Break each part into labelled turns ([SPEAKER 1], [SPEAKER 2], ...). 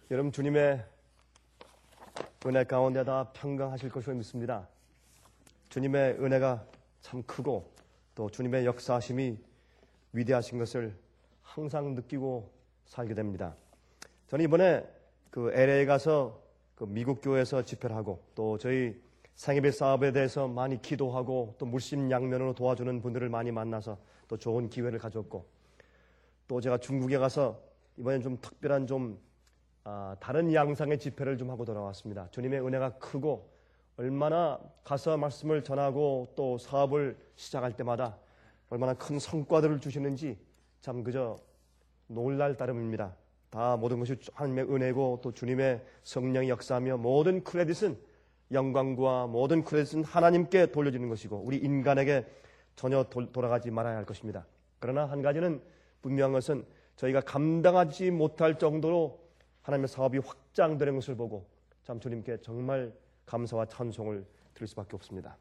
[SPEAKER 1] 여러분 주님의 은혜 가운데 다 평강하실 것을 믿습니다. 주님의 은혜가 참 크고 또 주님의 역사하심이 위대하신 것을 항상 느끼고 살게 됩니다. 저는 이번에 LA 가서 미국 교회에서 집회를 하고 또 저희 생애배 사업에 대해서 많이 기도하고 또 물심양면으로 도와주는 분들을 많이 만나서 또 좋은 기회를 가졌고 또 제가 중국에 가서 이번엔 좀 특별한 다른 양상의 집회를 좀 하고 돌아왔습니다. 주님의 은혜가 크고 얼마나 가서 말씀을 전하고 또 사업을 시작할 때마다 얼마나 큰 성과들을 주시는지 참 그저 놀랄 따름입니다. 다 모든 것이 하나님의 은혜고 또 주님의 성령이 역사하며 모든 크레딧은 영광과 모든 크레딧은 하나님께 돌려지는 것이고 우리 인간에게 전혀 돌아가지 말아야 할 것입니다. 그러나 한 가지는 분명한 것은 저희가 감당하지 못할 정도로 하나님의 사업이 확장되는 것을 보고 참 주님께 정말 감사와 찬송을 드릴 수밖에 없습니다.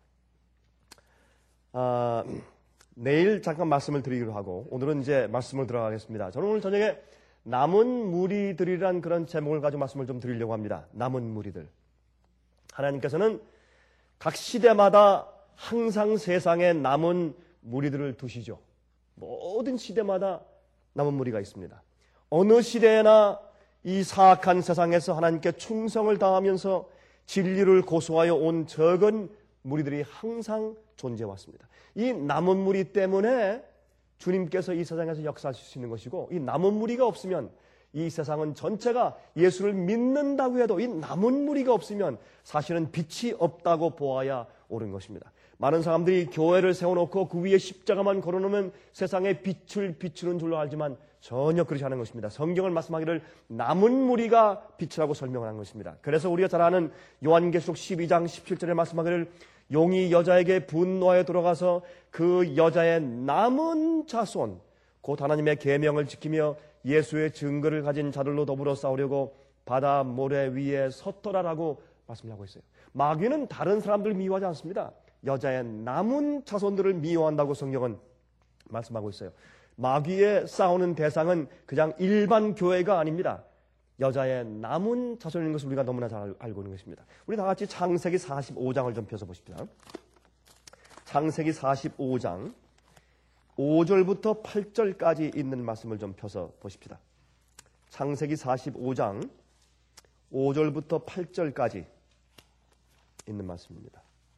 [SPEAKER 1] 내일 잠깐 말씀을 드리기로 하고 오늘은 이제 말씀을 들어가겠습니다. 저는 오늘 저녁에 남은 무리들이란 그런 제목을 가지고 말씀을 좀 드리려고 합니다. 남은 무리들. 하나님께서는 각 시대마다 항상 세상에 남은 무리들을 두시죠. 모든 시대마다 남은 무리가 있습니다. 어느 시대에나 이 사악한 세상에서 하나님께 충성을 다하면서 진리를 고수하여 온 적은 무리들이 항상 존재해 왔습니다. 이 남은 무리 때문에 주님께서 이 세상에서 역사하실 수 있는 것이고 이 남은 무리가 없으면 이 세상은 전체가 예수를 믿는다고 해도 이 남은 무리가 없으면 사실은 빛이 없다고 보아야 옳은 것입니다. 많은 사람들이 교회를 세워놓고 그 위에 십자가만 걸어놓으면 세상에 빛을 비추는 줄로 알지만 전혀 그렇지 않은 것입니다. 성경을 말씀하기를 남은 무리가 빛이라고 설명을 한 것입니다. 그래서 우리가 잘 아는 요한계시록 12장 17절에 말씀하기를 용이 여자에게 분노하여 들어가서 그 여자의 남은 자손 곧 하나님의 계명을 지키며 예수의 증거를 가진 자들로 더불어 싸우려고 바다 모래 위에 섰더라라고 말씀하고 있어요. 마귀는 다른 사람들을 미워하지 않습니다. 여자의 남은 자손들을 미워한다고 성경은 말씀하고 있어요. 마귀의 싸우는 대상은 그냥 일반 교회가 아닙니다. 여자의 남은 자손인 것을 우리가 너무나 잘 알고 있는 것입니다. 우리 다 같이 창세기 45장을 좀 펴서 보십시다. 창세기 45장 5절부터 8절까지 있는 말씀을 좀 펴서 보십시다. 창세기 45장 5절부터 8절까지 있는 말씀입니다.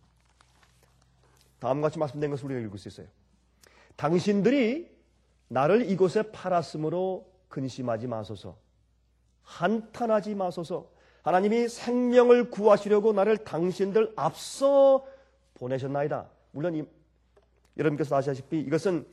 [SPEAKER 1] 다음과 같이 말씀된 것을 우리가 읽을 수 있어요. 당신들이 나를 이곳에 팔았으므로 근심하지 마소서. 한탄하지 마소서. 하나님이 생명을 구하시려고 나를 당신들 앞서 보내셨나이다. 물론 여러분께서 아시다시피 이것은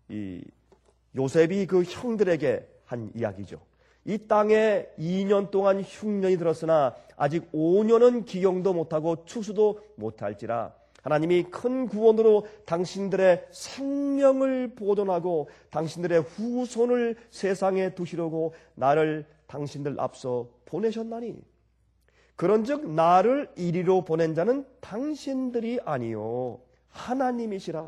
[SPEAKER 1] 요셉이 그 형들에게 한 이야기죠. 이 땅에 2년 동안 흉년이 들었으나 아직 5년은 기경도 못하고 추수도 못할지라 하나님이 큰 구원으로 당신들의 생명을 보존하고 당신들의 후손을 세상에 두시려고 나를 당신들 앞서 보내셨나니 그런즉 나를 이리로 보낸 자는 당신들이 아니요 하나님이시라.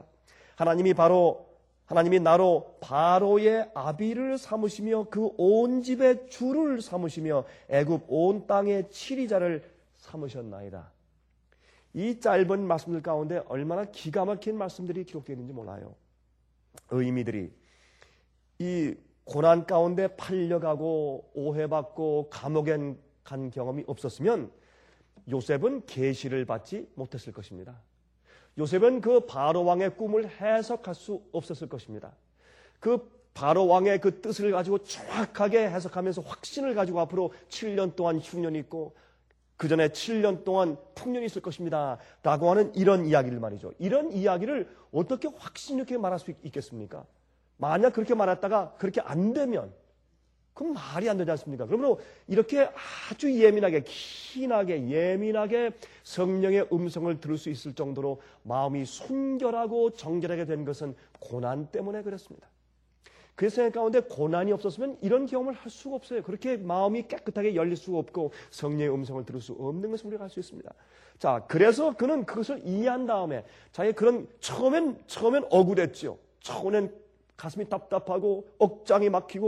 [SPEAKER 1] 하나님이 나로 바로의 아비를 삼으시며 그 온 집의 주를 삼으시며 애굽 온 땅의 치리자를 삼으셨나이다. 이 짧은 말씀들 가운데 얼마나 기가 막힌 말씀들이 기록되어 있는지 몰라요. 의미들이 이 고난 가운데 팔려가고 오해받고 감옥에 간 경험이 없었으면 요셉은 계시를 받지 못했을 것입니다. 요셉은 그 바로 왕의 꿈을 해석할 수 없었을 것입니다. 그 바로 왕의 그 뜻을 가지고 정확하게 해석하면서 확신을 가지고 앞으로 7년 동안 흉년이 있고 그 전에 7년 동안 풍년이 있을 것입니다. 라고 하는 이런 이야기를 말이죠. 이런 이야기를 어떻게 확신 있게 말할 수 있겠습니까? 만약 그렇게 말했다가 그렇게 안 되면 그럼 말이 안 되지 않습니까? 그러므로 이렇게 아주 예민하게, 키나게, 예민하게 성령의 음성을 들을 수 있을 정도로 마음이 순결하고 정결하게 된 것은 고난 때문에 그렇습니다. 그 생각 가운데 고난이 없었으면 이런 경험을 할 수가 없어요. 그렇게 마음이 깨끗하게 열릴 수가 없고 성령의 음성을 들을 수 없는 것을 우리가 알 수 있습니다. 자, 그래서 그는 그것을 이해한 다음에 자기의 그런 처음엔 억울했죠. 처음엔 가슴이 답답하고 억장이 막히고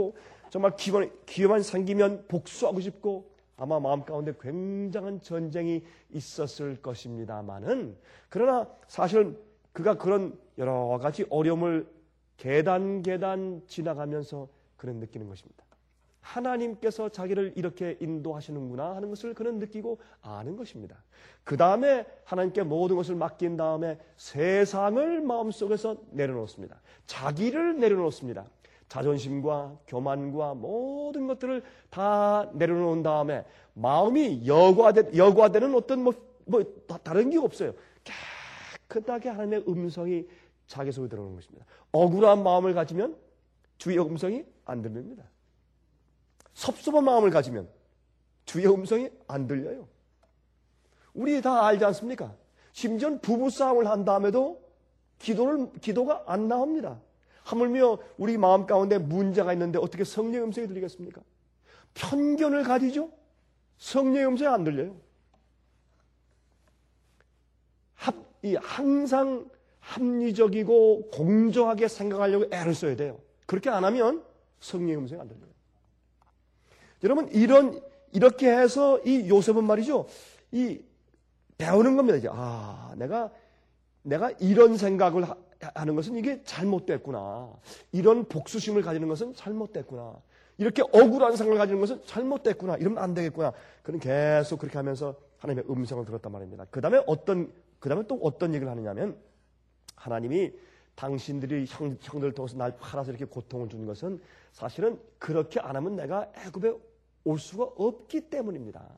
[SPEAKER 1] 정말 기회만 생기면 복수하고 싶고 아마 마음 가운데 굉장한 전쟁이 있었을 것입니다만은, 그러나 사실 그가 그런 여러 가지 어려움을 계단 지나가면서 그는 느끼는 것입니다. 하나님께서 자기를 이렇게 인도하시는구나 하는 것을 그는 느끼고 아는 것입니다. 그 다음에 하나님께 모든 것을 맡긴 다음에 세상을 마음속에서 내려놓습니다. 자기를 내려놓습니다. 자존심과 교만과 모든 것들을 다 내려놓은 다음에 마음이 여과되는 어떤 다른 게 없어요. 깨끗하게 하나님의 음성이 자기 속에 들어오는 것입니다. 억울한 마음을 가지면 주의 음성이 안 들립니다. 섭섭한 마음을 가지면 주의 음성이 안 들려요. 우리 다 알지 않습니까? 심지어 부부싸움을 한 다음에도 기도가 안 나옵니다. 하물며 우리 마음 가운데 문제가 있는데 어떻게 성령의 음성이 들리겠습니까? 편견을 가지죠? 성령의 음성이 안 들려요. 항상 합리적이고 공정하게 생각하려고 애를 써야 돼요. 그렇게 안 하면 성령의 음성이 안 들려요. 여러분, 이렇게 해서 이 요셉은 말이죠, 배우는 겁니다. 이제, 내가 이런 생각을 하는 것은 이게 잘못됐구나. 이런 복수심을 가지는 것은 잘못됐구나. 이렇게 억울한 생각을 가지는 것은 잘못됐구나. 이러면 안 되겠구나. 그는 계속 그렇게 하면서 하나님의 음성을 들었단 말입니다. 그 다음에 또 어떤 얘기를 하느냐면, 하나님이 당신들이 형들을 통해서 날 팔아서 이렇게 고통을 주는 것은 사실은 그렇게 안 하면 내가 애굽에 올 수가 없기 때문입니다.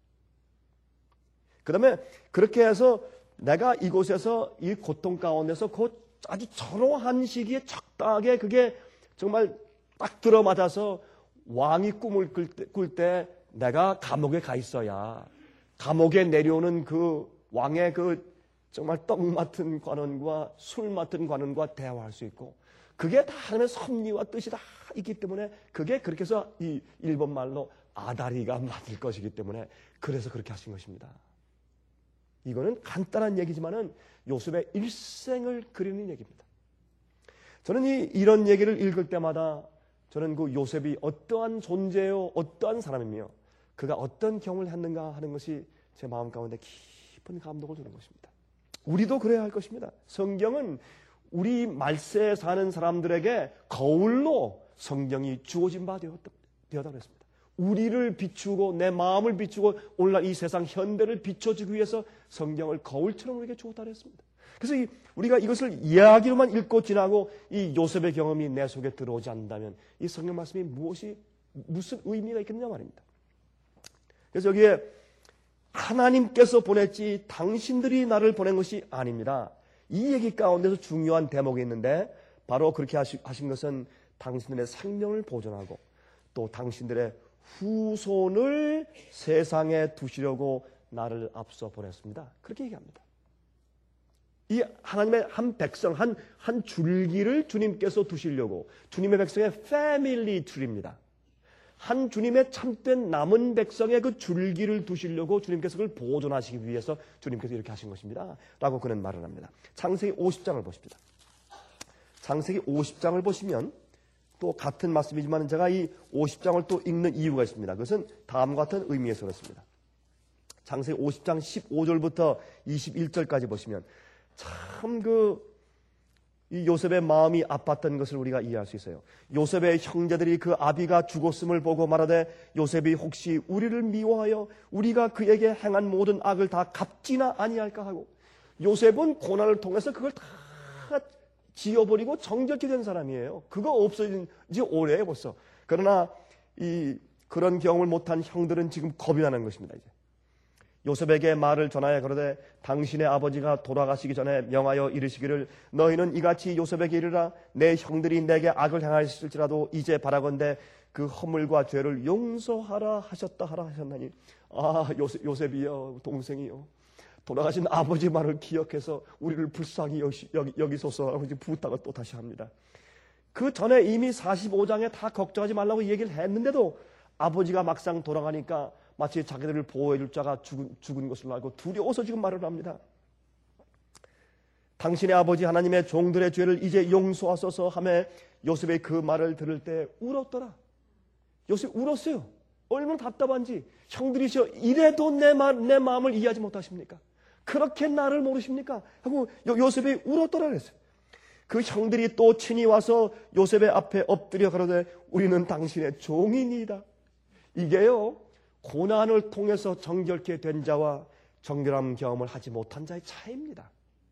[SPEAKER 1] 그 다음에 그렇게 해서 내가 이곳에서 이 고통 가운데서 아주 절호한 시기에 적당하게 그게 정말 딱 들어맞아서 왕이 꿈을 꿀 때 내가 감옥에 가 있어야 감옥에 내려오는 그 왕의 그 정말 떡 맡은 관원과 술 맡은 관원과 대화할 수 있고, 그게 다 하나님의 섭리와 뜻이 다 있기 때문에 그게 그렇게 해서 이 일본 말로 아다리가 맞을 것이기 때문에 그래서 그렇게 하신 것입니다. 이거는 간단한 얘기지만은 요셉의 일생을 그리는 얘기입니다. 저는 이런 얘기를 읽을 때마다 저는 그 요셉이 어떠한 존재요, 어떠한 사람이며 그가 어떤 경험을 했는가 하는 것이 제 마음 가운데 깊은 감동을 주는 것입니다. 우리도 그래야 할 것입니다. 성경은 우리 말세에 사는 사람들에게 거울로 성경이 주어진 바 되었다 그랬습니다. 우리를 비추고 내 마음을 비추고 오늘날 이 세상 현대를 비춰주기 위해서 성경을 거울처럼 우리에게 주었다 그랬습니다. 그래서 우리가 이것을 이야기로만 읽고 지나고 이 요셉의 경험이 내 속에 들어오지 않는다면 이 성경 말씀이 무슨 의미가 있겠냐 말입니다. 그래서 여기에 하나님께서 보냈지 당신들이 나를 보낸 것이 아닙니다. 이 얘기 가운데서 중요한 대목이 있는데 바로 그렇게 하신 것은 당신들의 생명을 보존하고 또 당신들의 후손을 세상에 두시려고 나를 앞서 보냈습니다. 그렇게 얘기합니다. 이 하나님의 한 백성, 한 줄기를 주님께서 두시려고, 주님의 백성의 패밀리 트리입니다. 한 주님의 참된 남은 백성의 그 줄기를 두시려고 주님께서 그걸 보존하시기 위해서 주님께서 이렇게 하신 것입니다. 라고 그는 말을 합니다. 창세기 50장을 보십시다. 창세기 50장을 보시면 또 같은 말씀이지만 제가 이 50장을 또 읽는 이유가 있습니다. 그것은 다음과 같은 의미에서 그렇습니다. 창세기 50장 15절부터 21절까지 보시면 참 이 요셉의 마음이 아팠던 것을 우리가 이해할 수 있어요. 요셉의 형제들이 그 아비가 죽었음을 보고 말하되 요셉이 혹시 우리를 미워하여 우리가 그에게 행한 모든 악을 다 갚지나 아니할까 하고, 요셉은 고난을 통해서 그걸 다 지워버리고 정결케 된 사람이에요. 그거 없어진 지 오래예요 벌써. 그러나 그런 경험을 못한 형들은 지금 겁이 나는 것입니다. 이제 요셉에게 말을 전하여 그러되 당신의 아버지가 돌아가시기 전에 명하여 이르시기를 너희는 이같이 요셉에게 이르라 내 형들이 내게 악을 행하였을지라도 이제 바라건대 그 허물과 죄를 용서하라 하셨다 하라 하셨나니, 요셉이여 동생이요 돌아가신 아버지 말을 기억해서 우리를 불쌍히 여기소서라고 부탁을 또 다시 합니다. 그 전에 이미 45장에 다 걱정하지 말라고 얘기를 했는데도 아버지가 막상 돌아가니까 마치 자기들을 보호해줄 자가 죽은 것을 알고 두려워서 지금 말을 합니다. 당신의 아버지 하나님의 종들의 죄를 이제 용서하소서 하며 요셉의 그 말을 들을 때 울었더라. 요셉이 울었어요. 얼마나 답답한지. 형들이시여, 이래도 내 마음을 이해하지 못하십니까? 그렇게 나를 모르십니까? 하고 요셉이 울었더라 그랬어요. 그 형들이 또 친히 와서 요셉의 앞에 엎드려 가로되 우리는 당신의 종이니이다. 이게요, 고난을 통해서 정결케 된 자와 정결함 경험을 하지 못한 자의 차이입니다.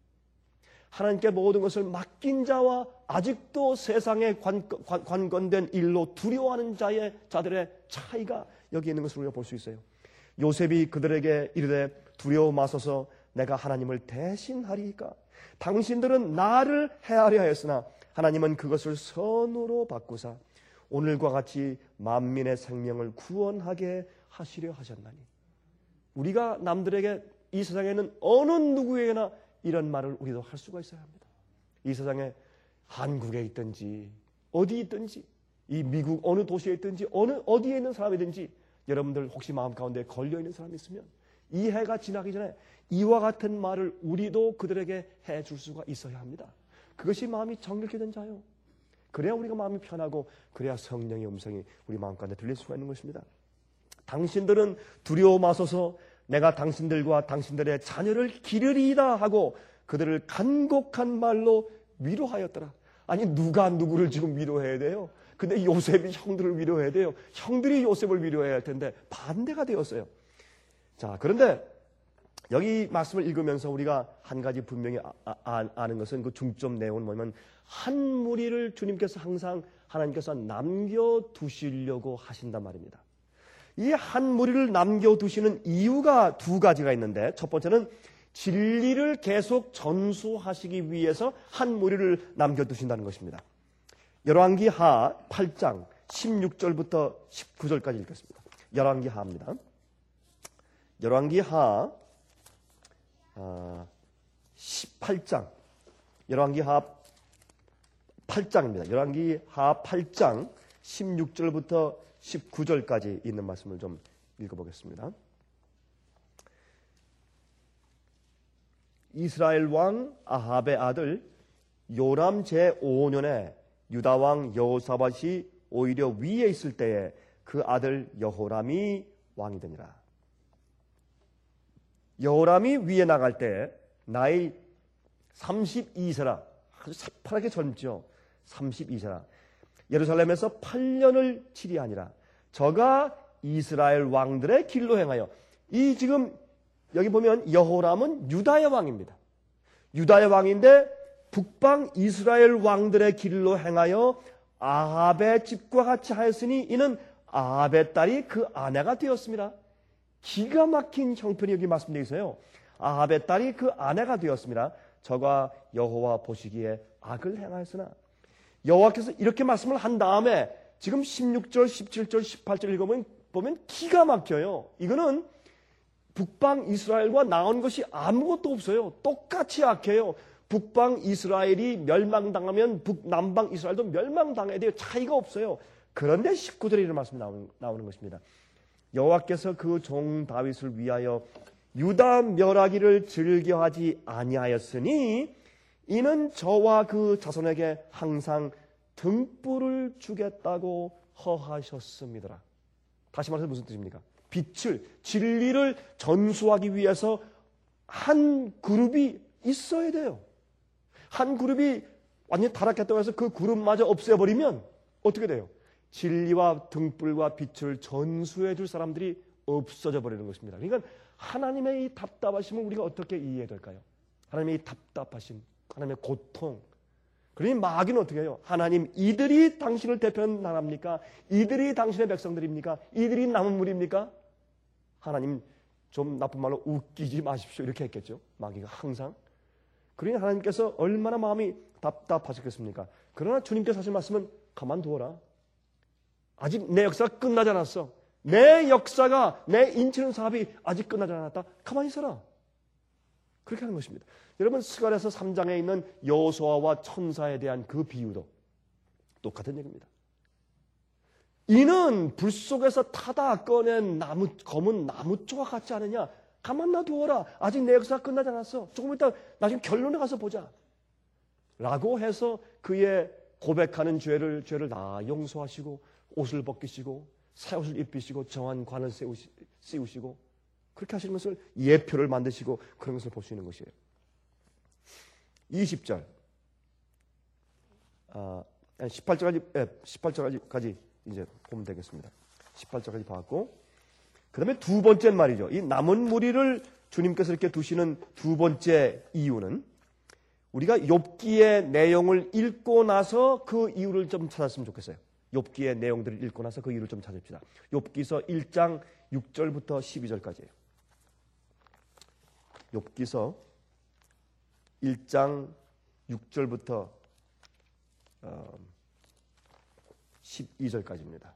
[SPEAKER 1] 하나님께 모든 것을 맡긴 자와 아직도 세상에 관건된 일로 두려워하는 자들의 차이가 여기 있는 것을 우리가 볼 수 있어요. 요셉이 그들에게 이르되 두려워 마소서 내가 하나님을 대신하리이까. 당신들은 나를 해하려 했으나 하나님은 그것을 선으로 바꾸사 오늘과 같이 만민의 생명을 구원하게 하시려 하셨나니. 우리가 남들에게 이 세상에 있는 어느 누구에게나 이런 말을 우리도 할 수가 있어야 합니다. 이 세상에 한국에 있든지 어디 있든지 이 미국 어느 도시에 있든지 어디에 있는 사람이든지 여러분들 혹시 마음 가운데 걸려있는 사람이 있으면 이 해가 지나기 전에 이와 같은 말을 우리도 그들에게 해줄 수가 있어야 합니다. 그것이 마음이 정결케 된 자요. 그래야 우리가 마음이 편하고 그래야 성령의 음성이 우리 마음 가운데 들릴 수가 있는 것입니다. 당신들은 두려워 마소서 내가 당신들과 당신들의 자녀를 기르리이다 하고 그들을 간곡한 말로 위로하였더라. 아니 누가 누구를 지금 위로해야 돼요? 근데 요셉이 형들을 위로해야 돼요. 형들이 요셉을 위로해야 할 텐데 반대가 되었어요. 자, 그런데 여기 말씀을 읽으면서 우리가 한 가지 분명히 아는 것은 그 중점 내용은 뭐냐면 한 무리를 주님께서 항상 하나님께서 남겨두시려고 하신단 말입니다. 이 한 무리를 남겨두시는 이유가 두 가지가 있는데 첫 번째는 진리를 계속 전수하시기 위해서 한 무리를 남겨두신다는 것입니다. 열왕기하 8장 16절부터 19절까지 읽겠습니다. 열왕기하입니다. 열왕기하 18장 열왕기하 8장입니다. 열왕기하 8장 16절부터 19절까지 있는 말씀을 좀 읽어보겠습니다. 이스라엘 왕 아합의 아들 요람 제5년에 유다 왕 여호사밧이 오히려 위에 있을 때에 그 아들 여호람이 왕이 되니라. 여호람이 위에 나갈 때 나이 32세라. 아주 새파랗게 젊죠. 32세라. 예루살렘에서 8년을 치리하니라. 저가 이스라엘 왕들의 길로 행하여. 이 지금 여기 보면 여호람은 유다의 왕입니다. 유다의 왕인데 북방 이스라엘 왕들의 길로 행하여 아합의 집과 같이 하였으니 이는 아합의 딸이 그 아내가 되었습니다. 기가 막힌 형편이 여기 말씀되어 있어요. 아합의 딸이 그 아내가 되었습니다. 저가 여호와 보시기에 악을 행하였으나. 여호와께서 이렇게 말씀을 한 다음에 지금 16절, 17절, 18절 읽어보면 기가 막혀요. 이거는 북방 이스라엘과 나온 것이 아무것도 없어요. 똑같이 악해요. 북방 이스라엘이 멸망당하면 남방 이스라엘도 멸망당해야 돼요. 차이가 없어요. 그런데 19절에 이런 말씀이 나오는 것입니다. 여호와께서 그 종 다윗을 위하여 유다 멸하기를 즐겨하지 아니하였으니 이는 저와 그 자손에게 항상 등불을 주겠다고 허하셨습니다. 다시 말해서 무슨 뜻입니까? 빛을, 진리를 전수하기 위해서 한 그룹이 있어야 돼요. 한 그룹이 완전히 타락했다고 해서 그 그룹마저 없애버리면 어떻게 돼요? 진리와 등불과 빛을 전수해 줄 사람들이 없어져 버리는 것입니다. 그러니까 하나님의 이 답답하심을 우리가 어떻게 이해해야 될까요? 하나님의 이 답답하심, 하나님의 고통. 그러니 마귀는 어떻게 해요? 하나님, 이들이 당신을 대표하는 나라입니까? 이들이 당신의 백성들입니까? 이들이 남은 무리입니까? 하나님, 좀 나쁜 말로 웃기지 마십시오. 이렇게 했겠죠. 마귀가 항상. 그러니 하나님께서 얼마나 마음이 답답하셨겠습니까? 그러나 주님께서 하신 말씀은 가만두어라. 아직 내 역사가 끝나지 않았어. 내 역사가, 내 인치는 사업이 아직 끝나지 않았다. 가만히 있어라. 그렇게 하는 것입니다. 여러분, 스가랴서 3장에 있는 여호수아와 천사에 대한 그 비유도 똑같은 얘기입니다. 이는 불 속에서 타다 꺼낸 검은 나무조각 같지 않느냐? 가만 놔두어라. 아직 내 역사가 끝나지 않았어. 조금 이따 나중에 결론에 가서 보자. 라고 해서 그의 고백하는 죄를 다 용서하시고 옷을 벗기시고 새 옷을 입히시고 정한 관을 씌우시고 그렇게 하시는 것을 예표를 만드시고 그런 것을 볼 수 있는 것이에요. 20절 18절까지 이제 보면 되겠습니다. 18절까지 봤고 그 다음에 두 번째 말이죠. 이 남은 무리를 주님께서 이렇게 두시는 두 번째 이유는 우리가 욥기의 내용을 읽고 나서 그 이유를 좀 찾았으면 좋겠어요. 욥기의 내용들을 읽고 나서 그 이유를 좀 찾읍시다. 욥기서 1장 6절부터 12절까지예요. 욥기서 1장 6절부터 12절까지입니다.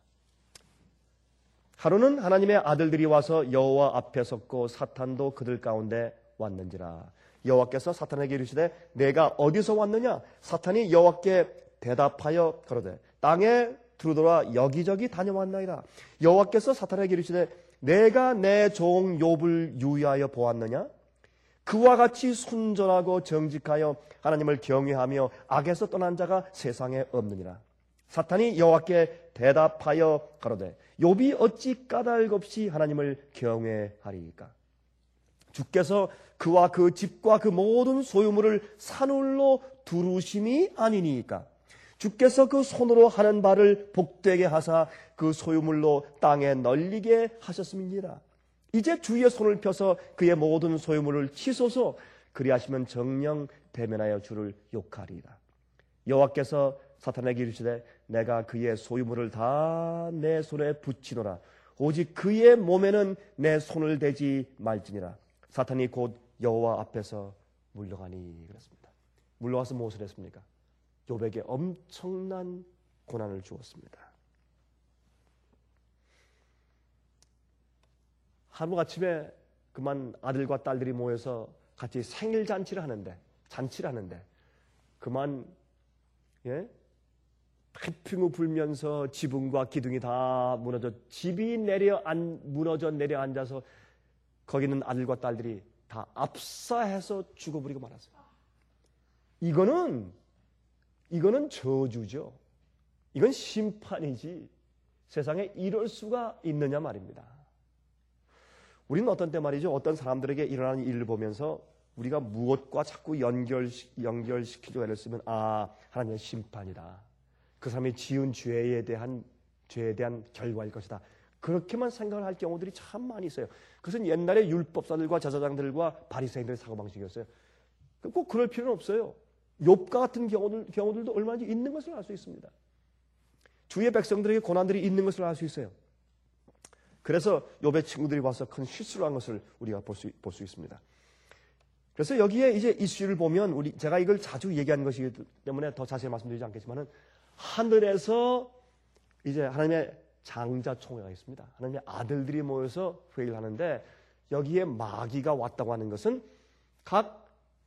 [SPEAKER 1] 하루는 하나님의 아들들이 와서 여호와 앞에 섰고 사탄도 그들 가운데 왔는지라. 여호와께서 사탄에게 이르시되 내가 어디서 왔느냐? 사탄이 여호와께 대답하여 가로되 땅에 두루돌아 여기저기 다녀왔나이다. 여호와께서 사탄에게 이르시되 내가 내 종 욥을 유의하여 보았느냐? 그와 같이 순전하고 정직하여 하나님을 경외하며 악에서 떠난 자가 세상에 없느니라. 사탄이 여호와께 대답하여 가로되 욥이 어찌 까닭 없이 하나님을 경외하리이까? 주께서 그와 그 집과 그 모든 소유물을 산울로 두루심이 아니니까? 주께서 그 손으로 하는 바를 복되게 하사 그 소유물로 땅에 널리게 하셨음이니라. 이제 주의 손을 펴서 그의 모든 소유물을 치소서. 그리하시면 정녕 대면하여 주를 욕하리이다. 여호와께서 사탄에게 이르시되 내가 그의 소유물을 다 내 손에 붙이노라. 오직 그의 몸에는 내 손을 대지 말지니라. 사탄이 곧 여호와 앞에서 물러가니. 그랬습니다. 물러가서 무엇을 했습니까? 욥에게 엄청난 고난을 주었습니다. 하루아침에 그만 아들과 딸들이 모여서 같이 생일 잔치를 하는데 그만 태풍이 불면서 지붕과 기둥이 다 무너져 집이 무너져 내려앉아서 거기 있는 아들과 딸들이 다 압사해서 죽어버리고 말았어요. 이거는 저주죠. 이건 심판이지. 세상에 이럴 수가 있느냐 말입니다. 우리는 어떤 때 말이죠. 어떤 사람들에게 일어나는 일을 보면서 우리가 무엇과 자꾸 연결시키려고 애를 쓰면 하나님의 심판이다. 그 사람이 지은 죄에 대한 결과일 것이다. 그렇게만 생각을 할 경우들이 참 많이 있어요. 그것은 옛날에 율법사들과 제사장들과 바리새인들의 사고방식이었어요. 꼭 그럴 필요는 없어요. 욥과 같은 경우들도 얼마나 있는 것을 알 수 있습니다. 주의 백성들에게 고난들이 있는 것을 알 수 있어요. 그래서 욥의 친구들이 와서 큰 실수를 한 것을 우리가 볼 수 있습니다. 그래서 여기에 이제 이슈를 보면 제가 이걸 자주 얘기하는 것이기 때문에 더 자세히 말씀드리지 않겠지만은 하늘에서 이제 하나님의 장자총회가 있습니다. 하나님의 아들들이 모여서 회의를 하는데 여기에 마귀가 왔다고 하는 것은 각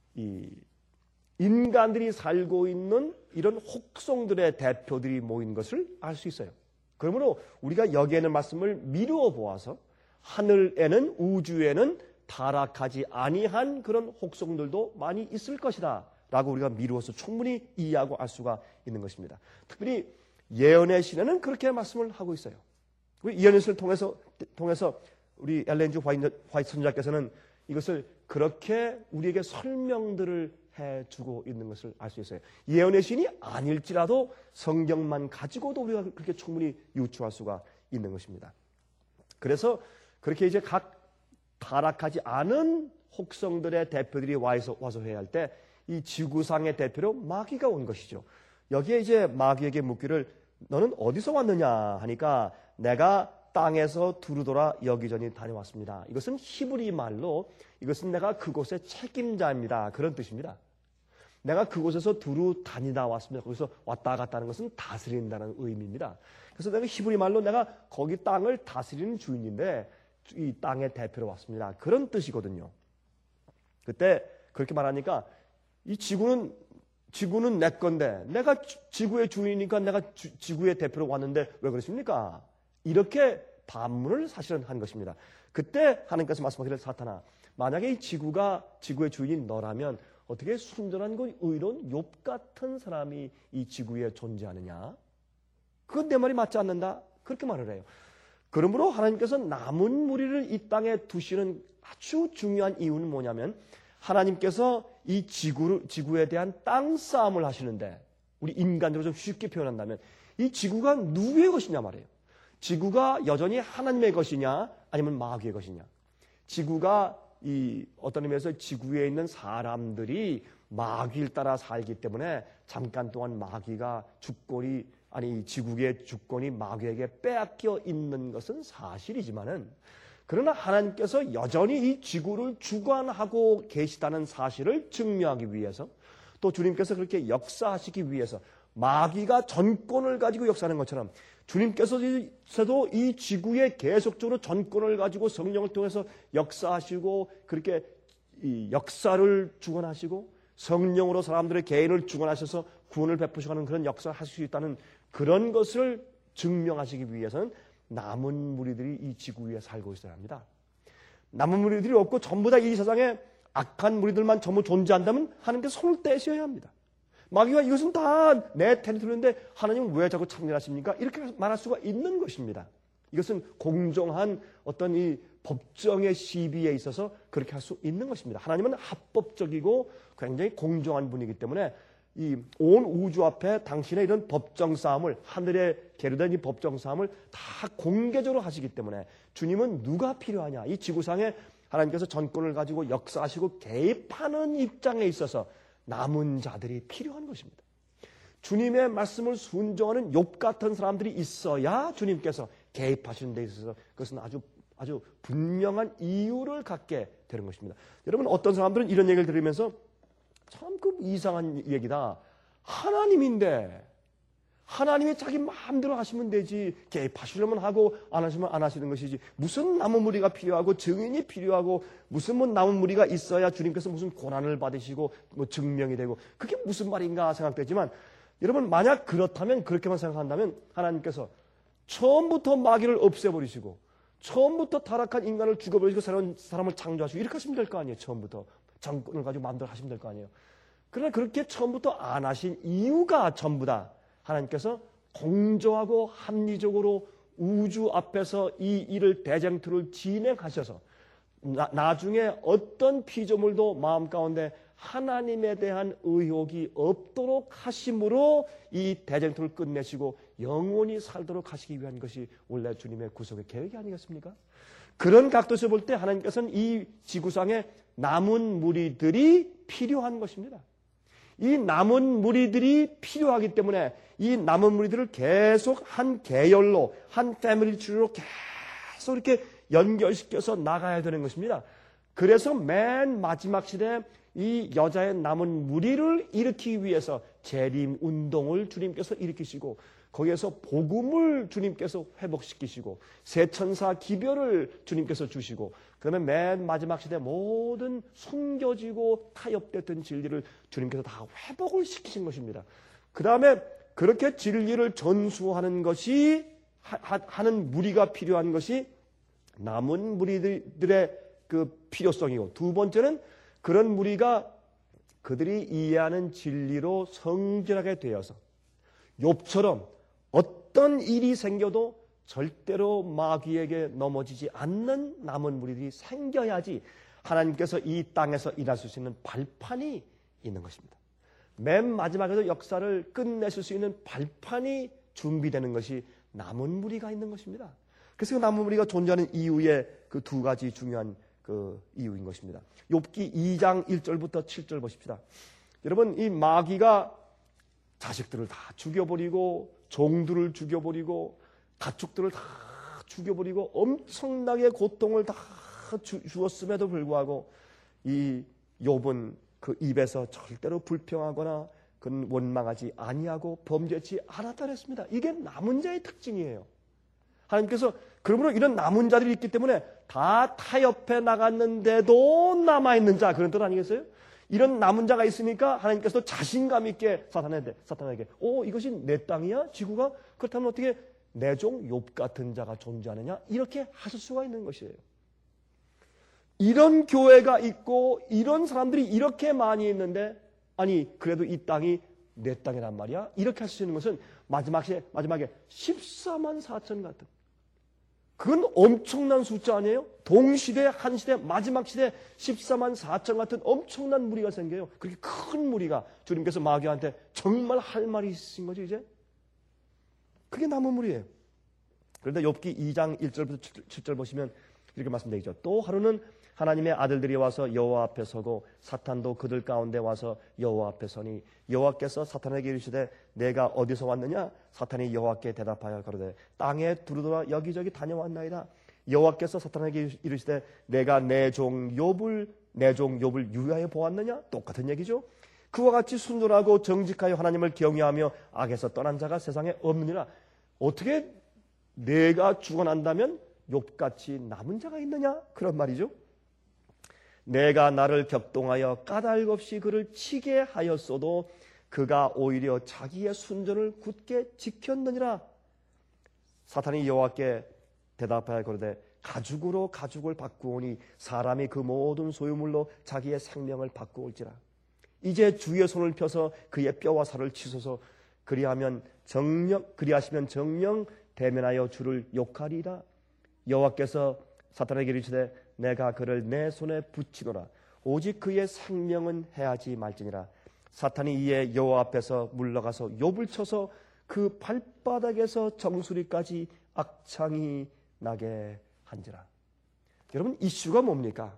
[SPEAKER 1] 인간들이 살고 있는 이런 혹성들의 대표들이 모인 것을 알 수 있어요. 그러므로 우리가 여기에 있는 말씀을 미루어 보아서 하늘에는 우주에는 타락하지 아니한 그런 혹성들도 많이 있을 것이다 라고 우리가 미루어서 충분히 이해하고 알 수가 있는 것입니다. 특별히 예언의 시대는 그렇게 말씀을 하고 있어요. 예언의 시를 통해서 우리 엘렌 지 화이트 선지자께서는 이것을 그렇게 우리에게 설명들을 해주고 있는 것을 알 수 있어요. 예언의 신이 아닐지라도 성경만 가지고도 우리가 그렇게 충분히 유추할 수가 있는 것입니다. 그래서 그렇게 이제 각 타락하지 않은 혹성들의 대표들이 와서 회의할 때 이 지구상의 대표로 마귀가 온 것이죠. 여기에 이제 마귀에게 묻기를 너는 어디서 왔느냐 하니까 내가 땅에서 두루돌아 여기저기 다녀왔습니다. 이것은 히브리 말로 이것은 내가 그곳의 책임자입니다. 그런 뜻입니다. 내가 그곳에서 두루 다니다 왔습니다. 거기서 왔다 갔다 하는 것은 다스린다는 의미입니다. 그래서 내가 히브리 말로 내가 거기 땅을 다스리는 주인인데 이 땅의 대표로 왔습니다. 그런 뜻이거든요. 그때 그렇게 말하니까 이 지구는 내 건데 내가 지구의 주인이니까 내가 지구의 대표로 왔는데 왜 그러십니까? 이렇게 반문을 사실은 한 것입니다. 그때 하나님께서 말씀하기를 사탄아 만약에 이 지구의 주인이 너라면 어떻게 순전한 의로운 욥 같은 사람이 이 지구에 존재하느냐? 그건 내 말이 맞지 않는다. 그렇게 말을 해요. 그러므로 하나님께서 남은 무리를 이 땅에 두시는 아주 중요한 이유는 뭐냐면 하나님께서 이 지구에 대한 땅 싸움을 하시는데 우리 인간적으로 좀 쉽게 표현한다면 이 지구가 누구의 것이냐 말이에요. 지구가 여전히 하나님의 것이냐 아니면 마귀의 것이냐. 지구가 어떤 의미에서 지구에 있는 사람들이 마귀를 따라 살기 때문에 잠깐 동안 마귀가 지구의 주권이 마귀에게 빼앗겨 있는 것은 사실이지만은 그러나 하나님께서 여전히 이 지구를 주관하고 계시다는 사실을 증명하기 위해서 또 주님께서 그렇게 역사하시기 위해서 마귀가 전권을 가지고 역사하는 것처럼 주님께서도 이 지구에 계속적으로 전권을 가지고 성령을 통해서 역사하시고 그렇게 이 역사를 주관하시고 성령으로 사람들의 개인을 주관하셔서 구원을 베푸셔가는 그런 역사를 하실 수 있다는 그런 것을 증명하시기 위해서는 남은 무리들이 이 지구 위에 살고 있어야 합니다. 남은 무리들이 없고 전부 다 이 세상에 악한 무리들만 전부 존재한다면 하나님께서 손을 떼셔야 합니다. 마귀가 이것은 다 내 테리토리인데 하나님은 왜 자꾸 참견하십니까? 이렇게 말할 수가 있는 것입니다. 이것은 공정한 어떤 이 법정의 시비에 있어서 그렇게 할 수 있는 것입니다. 하나님은 합법적이고 굉장히 공정한 분이기 때문에 이 온 우주 앞에 당신의 이런 법정 싸움을 하늘에 계류된 이 법정 싸움을 다 공개적으로 하시기 때문에 주님은 누가 필요하냐? 이 지구상에 하나님께서 전권을 가지고 역사하시고 개입하는 입장에 있어서 남은 자들이 필요한 것입니다. 주님의 말씀을 순종하는 욥 같은 사람들이 있어야 주님께서 개입하시는 데 있어서 그것은 아주 분명한 이유를 갖게 되는 것입니다. 여러분 어떤 사람들은 이런 얘기를 들으면서 참 그 이상한 얘기다. 하나님인데 하나님이 자기 마음대로 하시면 되지 개입하시려면 하고 안 하시면 안 하시는 것이지 무슨 남은 무리가 필요하고 증인이 필요하고 무슨 남은 무리가 있어야 주님께서 무슨 고난을 받으시고 증명이 되고 그게 무슨 말인가 생각되지만 여러분 만약 그렇다면 그렇게만 생각한다면 하나님께서 처음부터 마귀를 없애버리시고 처음부터 타락한 인간을 죽여버리시고 새로운 사람을 창조하시고 이렇게 하시면 될 거 아니에요. 처음부터 정권을 가지고 마음대로 하시면 될 거 아니에요. 그러나 그렇게 처음부터 안 하신 이유가 전부 다 하나님께서 공정하고 합리적으로 우주 앞에서 이 일을 대쟁투를 진행하셔서 나중에 어떤 피조물도 마음 가운데 하나님에 대한 의혹이 없도록 하심으로 이 대쟁투를 끝내시고 영원히 살도록 하시기 위한 것이 원래 주님의 구속의 계획이 아니겠습니까? 그런 각도에서 볼 때 하나님께서는 이 지구상에 남은 무리들이 필요한 것입니다. 이 남은 무리들이 필요하기 때문에 이 남은 무리들을 계속 한 계열로 한 패밀리 트리로 계속 이렇게 연결시켜서 나가야 되는 것입니다. 그래서 맨 마지막 시대에 이 여자의 남은 무리를 일으키기 위해서 재림 운동을 주님께서 일으키시고 거기에서 복음을 주님께서 회복시키시고 새천사 기별을 주님께서 주시고 그러면 맨 마지막 시대 모든 숨겨지고 타협됐던 진리를 주님께서 다 회복을 시키신 것입니다. 그 다음에 그렇게 진리를 전수하는 것이 하는 무리가 필요한 것이 남은 무리들의 그 필요성이고 두 번째는 그런 무리가 그들이 이해하는 진리로 성질하게 되어서 욥처럼 어떤 일이 생겨도 절대로 마귀에게 넘어지지 않는 남은 무리들이 생겨야지 하나님께서 이 땅에서 일할 수 있는 발판이 있는 것입니다. 맨 마지막에도 역사를 끝내실 수 있는 발판이 준비되는 것이 남은 무리가 있는 것입니다. 그래서 그 남은 무리가 존재하는 이유의 그 두 가지 중요한 그 이유인 것입니다. 욥기 2장 1절부터 7절 보십시다. 여러분 이 마귀가 자식들을 다 죽여버리고 종들을 죽여버리고 가축들을 다 죽여버리고 엄청나게 고통을 다 주었음에도 불구하고 이 욥은 그 입에서 절대로 불평하거나 그는 원망하지 아니하고 범죄치 않았다 그랬습니다. 이게 남은 자의 특징이에요. 하나님께서 그러므로 이런 남은 자들이 있기 때문에 다 타협해 나갔는데도 남아있는 자 그런 뜻 아니겠어요? 이런 남은 자가 있으니까 하나님께서 자신감 있게 사탄에게 이것이 내 땅이야? 지구가? 그렇다면 어떻게 내 종 욥 같은 자가 존재하느냐? 이렇게 하실 수가 있는 것이에요. 이런 교회가 있고 이런 사람들이 이렇게 많이 있는데 아니 그래도 이 땅이 내 땅이란 말이야? 이렇게 할 수 있는 것은 마지막에 14만 4천 같은 그건 엄청난 숫자 아니에요? 동시대, 한시대, 마지막 시대 14만 4천 같은 엄청난 무리가 생겨요. 그렇게 큰 무리가 주님께서 마귀한테 정말 할 말이 있으신 거죠, 이제? 그게 남은 무리예요. 그런데 욥기 2장 1절부터 7절 보시면 이렇게 말씀되죠. 또 하루는 하나님의 아들들이 와서 여호와 앞에 서고 사탄도 그들 가운데 와서 여호와 앞에 서니 여호와께서 사탄에게 이르시되 내가 어디서 왔느냐? 사탄이 여호와께 대답하여 가로되 땅에 두루두라 여기저기 다녀왔나이다. 여호와께서 사탄에게 이르시되 내가 내 종 욥을 유하여 보았느냐? 똑같은 얘기죠. 그와 같이 순전하고 정직하여 하나님을 경외하며 악에서 떠난 자가 세상에 없느니라. 어떻게 내가 죽어난다면 욥같이 남은 자가 있느냐? 그런 말이죠. 내가 나를 격동하여 까닭없이 그를 치게 하였어도 그가 오히려 자기의 순전을 굳게 지켰느니라. 사탄이 여호와께 대답하여 그러되 가죽으로 가죽을 바꾸오니 사람이 그 모든 소유물로 자기의 생명을 바꾸올지라. 이제 주의 손을 펴서 그의 뼈와 살을 치소서. 그리하시면 정령 대면하여 주를 욕하리라. 여호와께서 사탄에게 이르시되 내가 그를 내 손에 붙이노라. 오직 그의 생명은 해하지 말지니라. 사탄이 이에 여호와 앞에서 물러가서 욥을 쳐서 그 발바닥에서 정수리까지 악창이 나게 한지라. 여러분, 이슈가 뭡니까?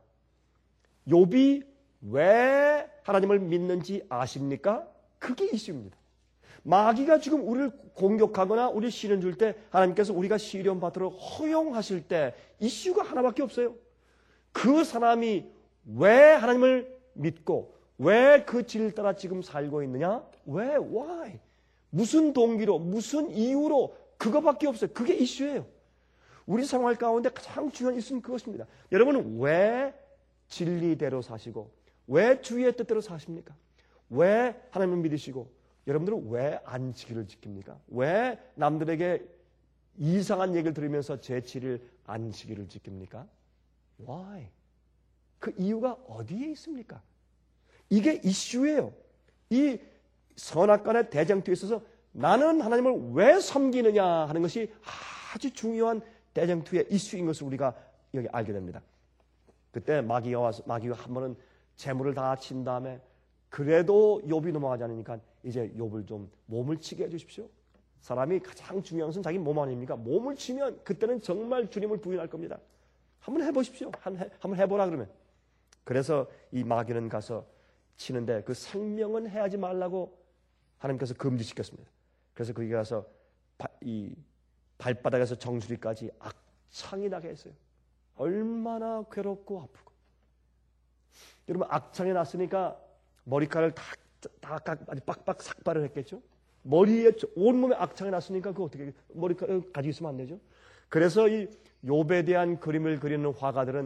[SPEAKER 1] 욥이 왜 하나님을 믿는지 아십니까? 그게 이슈입니다. 마귀가 지금 우리를 공격하거나 우리 시련 줄 때 하나님께서 우리가 시련 받도록 허용하실 때 이슈가 하나밖에 없어요. 그 사람이 왜 하나님을 믿고 왜 그 진리를 따라 지금 살고 있느냐? 왜? Why? 무슨 동기로, 무슨 이유로? 그거밖에 없어요. 그게 이슈예요. 우리 생활 가운데 가장 중요한 이슈는 그것입니다. 여러분은 왜 진리대로 사시고 왜 주의 뜻대로 사십니까? 왜 하나님을 믿으시고 여러분들은 왜 안식일을 지킵니까? 왜 남들에게 이상한 얘기를 들으면서 제7일 안식일을 지킵니까? Why? 그 이유가 어디에 있습니까? 이게 이슈예요. 이 선악간의 대쟁투에 있어서 나는 하나님을 왜 섬기느냐 하는 것이 아주 중요한 대쟁투의 이슈인 것을 우리가 여기 알게 됩니다. 그때 마귀가 한 번은 재물을 다 친 다음에 그래도 욥이 넘어가지 않으니까 이제 욥을 좀 몸을 치게 해주십시오. 사람이 가장 중요한 것은 자기 몸 아닙니까? 몸을 치면 그때는 정말 주님을 부인할 겁니다. 한번 해보십시오. 한번 해보라 그러면. 그래서 이 마귀는 가서 치는데 그 생명은 해하지 말라고 하나님께서 금지시켰습니다. 그래서 거기 가서 이 발바닥에서 정수리까지 악창이 나게 했어요. 얼마나 괴롭고 아프고. 여러분, 악창이 났으니까 머리카락을 다 아주 빡빡 삭발을 했겠죠. 머리에 온몸에 악창이 났으니까 그거 어떻게 머리카락 가지고 있으면 안 되죠. 그래서 이 욥에 대한 그림을 그리는 화가들은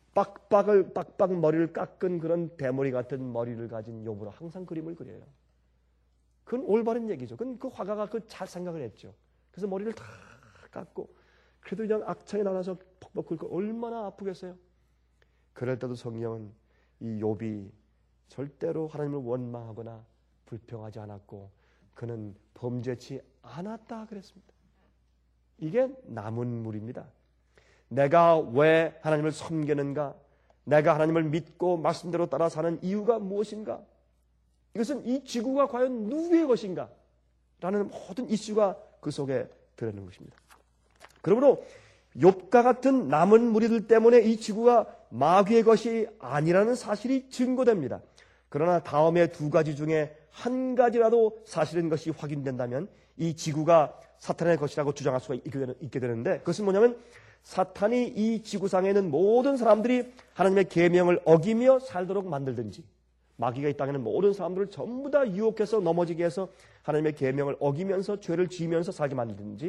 [SPEAKER 1] 빡빡 머리를 깎은 그런 대머리 같은 머리를 가진 욥으로 항상 그림을 그려요. 그건 올바른 얘기죠. 그건 그 화가가 그 잘 생각을 했죠. 그래서 머리를 다 깎고 그래도 그냥 악창이 나서 퍽퍽 긁고 얼마나 아프겠어요. 그럴 때도 성경은 이 욥이 절대로 하나님을 원망하거나 불평하지 않았고 그는 범죄치 않았다 그랬습니다. 이게 남은 물입니다. 내가 왜 하나님을 섬기는가? 내가 하나님을 믿고 말씀대로 따라 사는 이유가 무엇인가? 이것은 이 지구가 과연 누구의 것인가? 라는 모든 이슈가 그 속에 들어있는 것입니다. 그러므로 욥과 같은 남은 무리들 때문에 이 지구가 마귀의 것이 아니라는 사실이 증거됩니다. 그러나 다음에 두 가지 중에 한 가지라도 사실인 것이 확인된다면 이 지구가 사탄의 것이라고 주장할 수가 있게 되는데 그것은 뭐냐면 사탄이 이 지구상에 있는 모든 사람들이 하나님의 계명을 어기며 살도록 만들든지 마귀가 이 땅에는 모든 사람들을 전부 다 유혹해서 넘어지게 해서 하나님의 계명을 어기면서 죄를 지으면서 살게 만들든지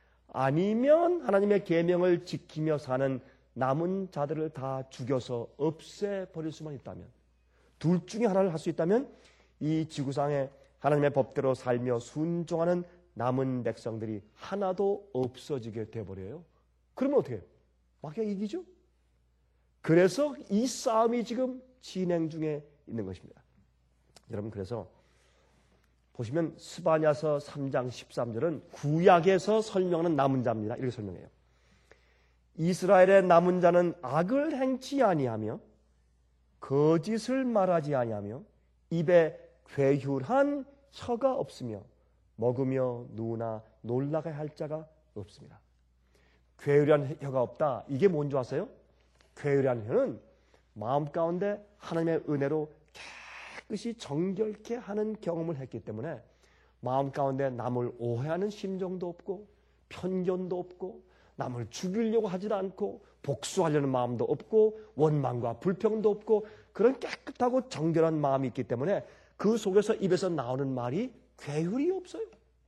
[SPEAKER 1] 아니면 하나님의 계명을 지키며 사는 남은 자들을 다 죽여서 없애버릴 수만 있다면 둘 중에 하나를 할 수 있다면 이 지구상에 하나님의 법대로 살며 순종하는 남은 백성들이 하나도 없어지게 돼버려요. 그러면 어떻게 해요? 마귀가 이기죠? 그래서 이 싸움이 지금 진행 중에 있는 것입니다. 여러분, 그래서 보시면 스바냐서 3장 13절은 구약에서 설명하는 남은 자입니다. 이렇게 설명해요. 이스라엘의 남은 자는 악을 행치 아니하며 거짓을 말하지 아니하며 입에 괴휼한 혀가 없으며 먹으며 누우나 놀라게 할 자가 없습니다. 괴휼한 혀가 없다. 이게 뭔지 아세요? 괴휼한 혀는 마음 가운데 하나님의 은혜로 깨끗이 정결케 하는 경험을 했기 때문에 마음 가운데 남을 오해하는 심정도 없고 편견도 없고 남을 죽이려고 하지도 않고 복수하려는 마음도 없고 원망과 불평도 없고 그런 깨끗하고 정결한 마음이 있기 때문에 그 속에서 입에서 나오는 말이 괴휼이 없어요.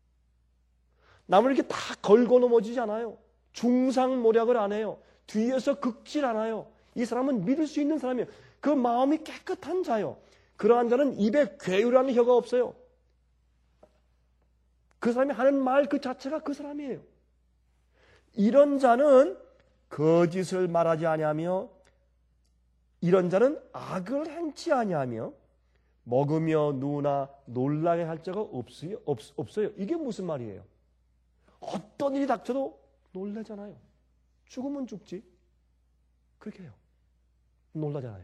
[SPEAKER 1] 남을 이렇게 다 걸고 넘어지지 않아요. 중상모략을 안 해요. 뒤에서 긁질 않아요. 이 사람은 믿을 수 있는 사람이에요. 그 마음이 깨끗한 자요. 그러한 자는 입에 괴휼한 혀가 없어요. 그 사람이 하는 말 그 자체가 그 사람이에요. 이런 자는 거짓을 말하지 아니하며 이런 자는 악을 행치 아니하며 먹으며 누우나 놀라게 할 자가 없어요. 이게 무슨 말이에요? 어떤 일이 닥쳐도 놀라잖아요. 죽으면 죽지. 그렇게 해요. 놀라잖아요.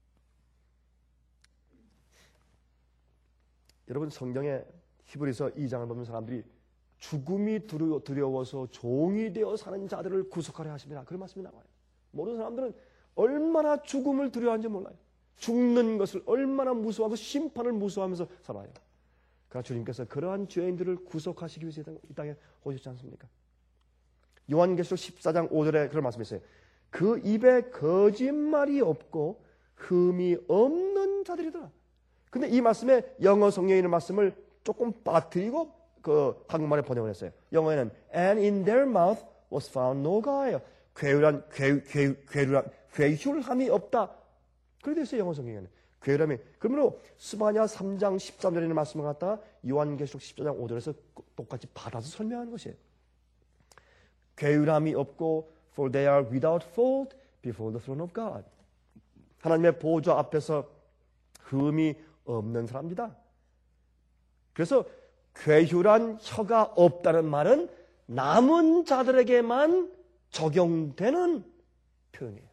[SPEAKER 1] 여러분 성경에 히브리서 2장을 보면 사람들이 죽음이 두려워서 종이 되어 사는 자들을 구속하려 하십니다. 그런 말씀이 나와요. 모르는 사람들은 얼마나 죽음을 두려워하는지 몰라요. 죽는 것을 얼마나 무서워하고 심판을 무서워하면서 살아요. 그러나 주님께서 그러한 죄인들을 구속하시기 위해서 이 땅에 오셨지 않습니까? 요한계시록 14장 5절에 그런 말씀이 있어요. 그 입에 거짓말이 없고 흠이 없는 자들이더라. 근데 이 말씀에 영어 성경에 있는 말씀을 조금 빠뜨리고 그 한국말에 번역을 했어요. 영어에는 And in their mouth was found no guile. 괴휼함이 없다. 그렇게 됐어요. 영어 성경에는. 괴휼함이. 그러므로 스바냐 3장 13절에 있는 말씀을 갖다가 요한계시록 14장 5절에서 똑같이 받아서 설명하는 것이에요. 괴휼함이 없고 for they are without fault before the throne of God. 하나님의 보좌 앞에서 흠이 없는 사람입니다. 그래서 괴휼한 혀가 없다는 말은 남은 자들에게만 적용되는 표현이에요.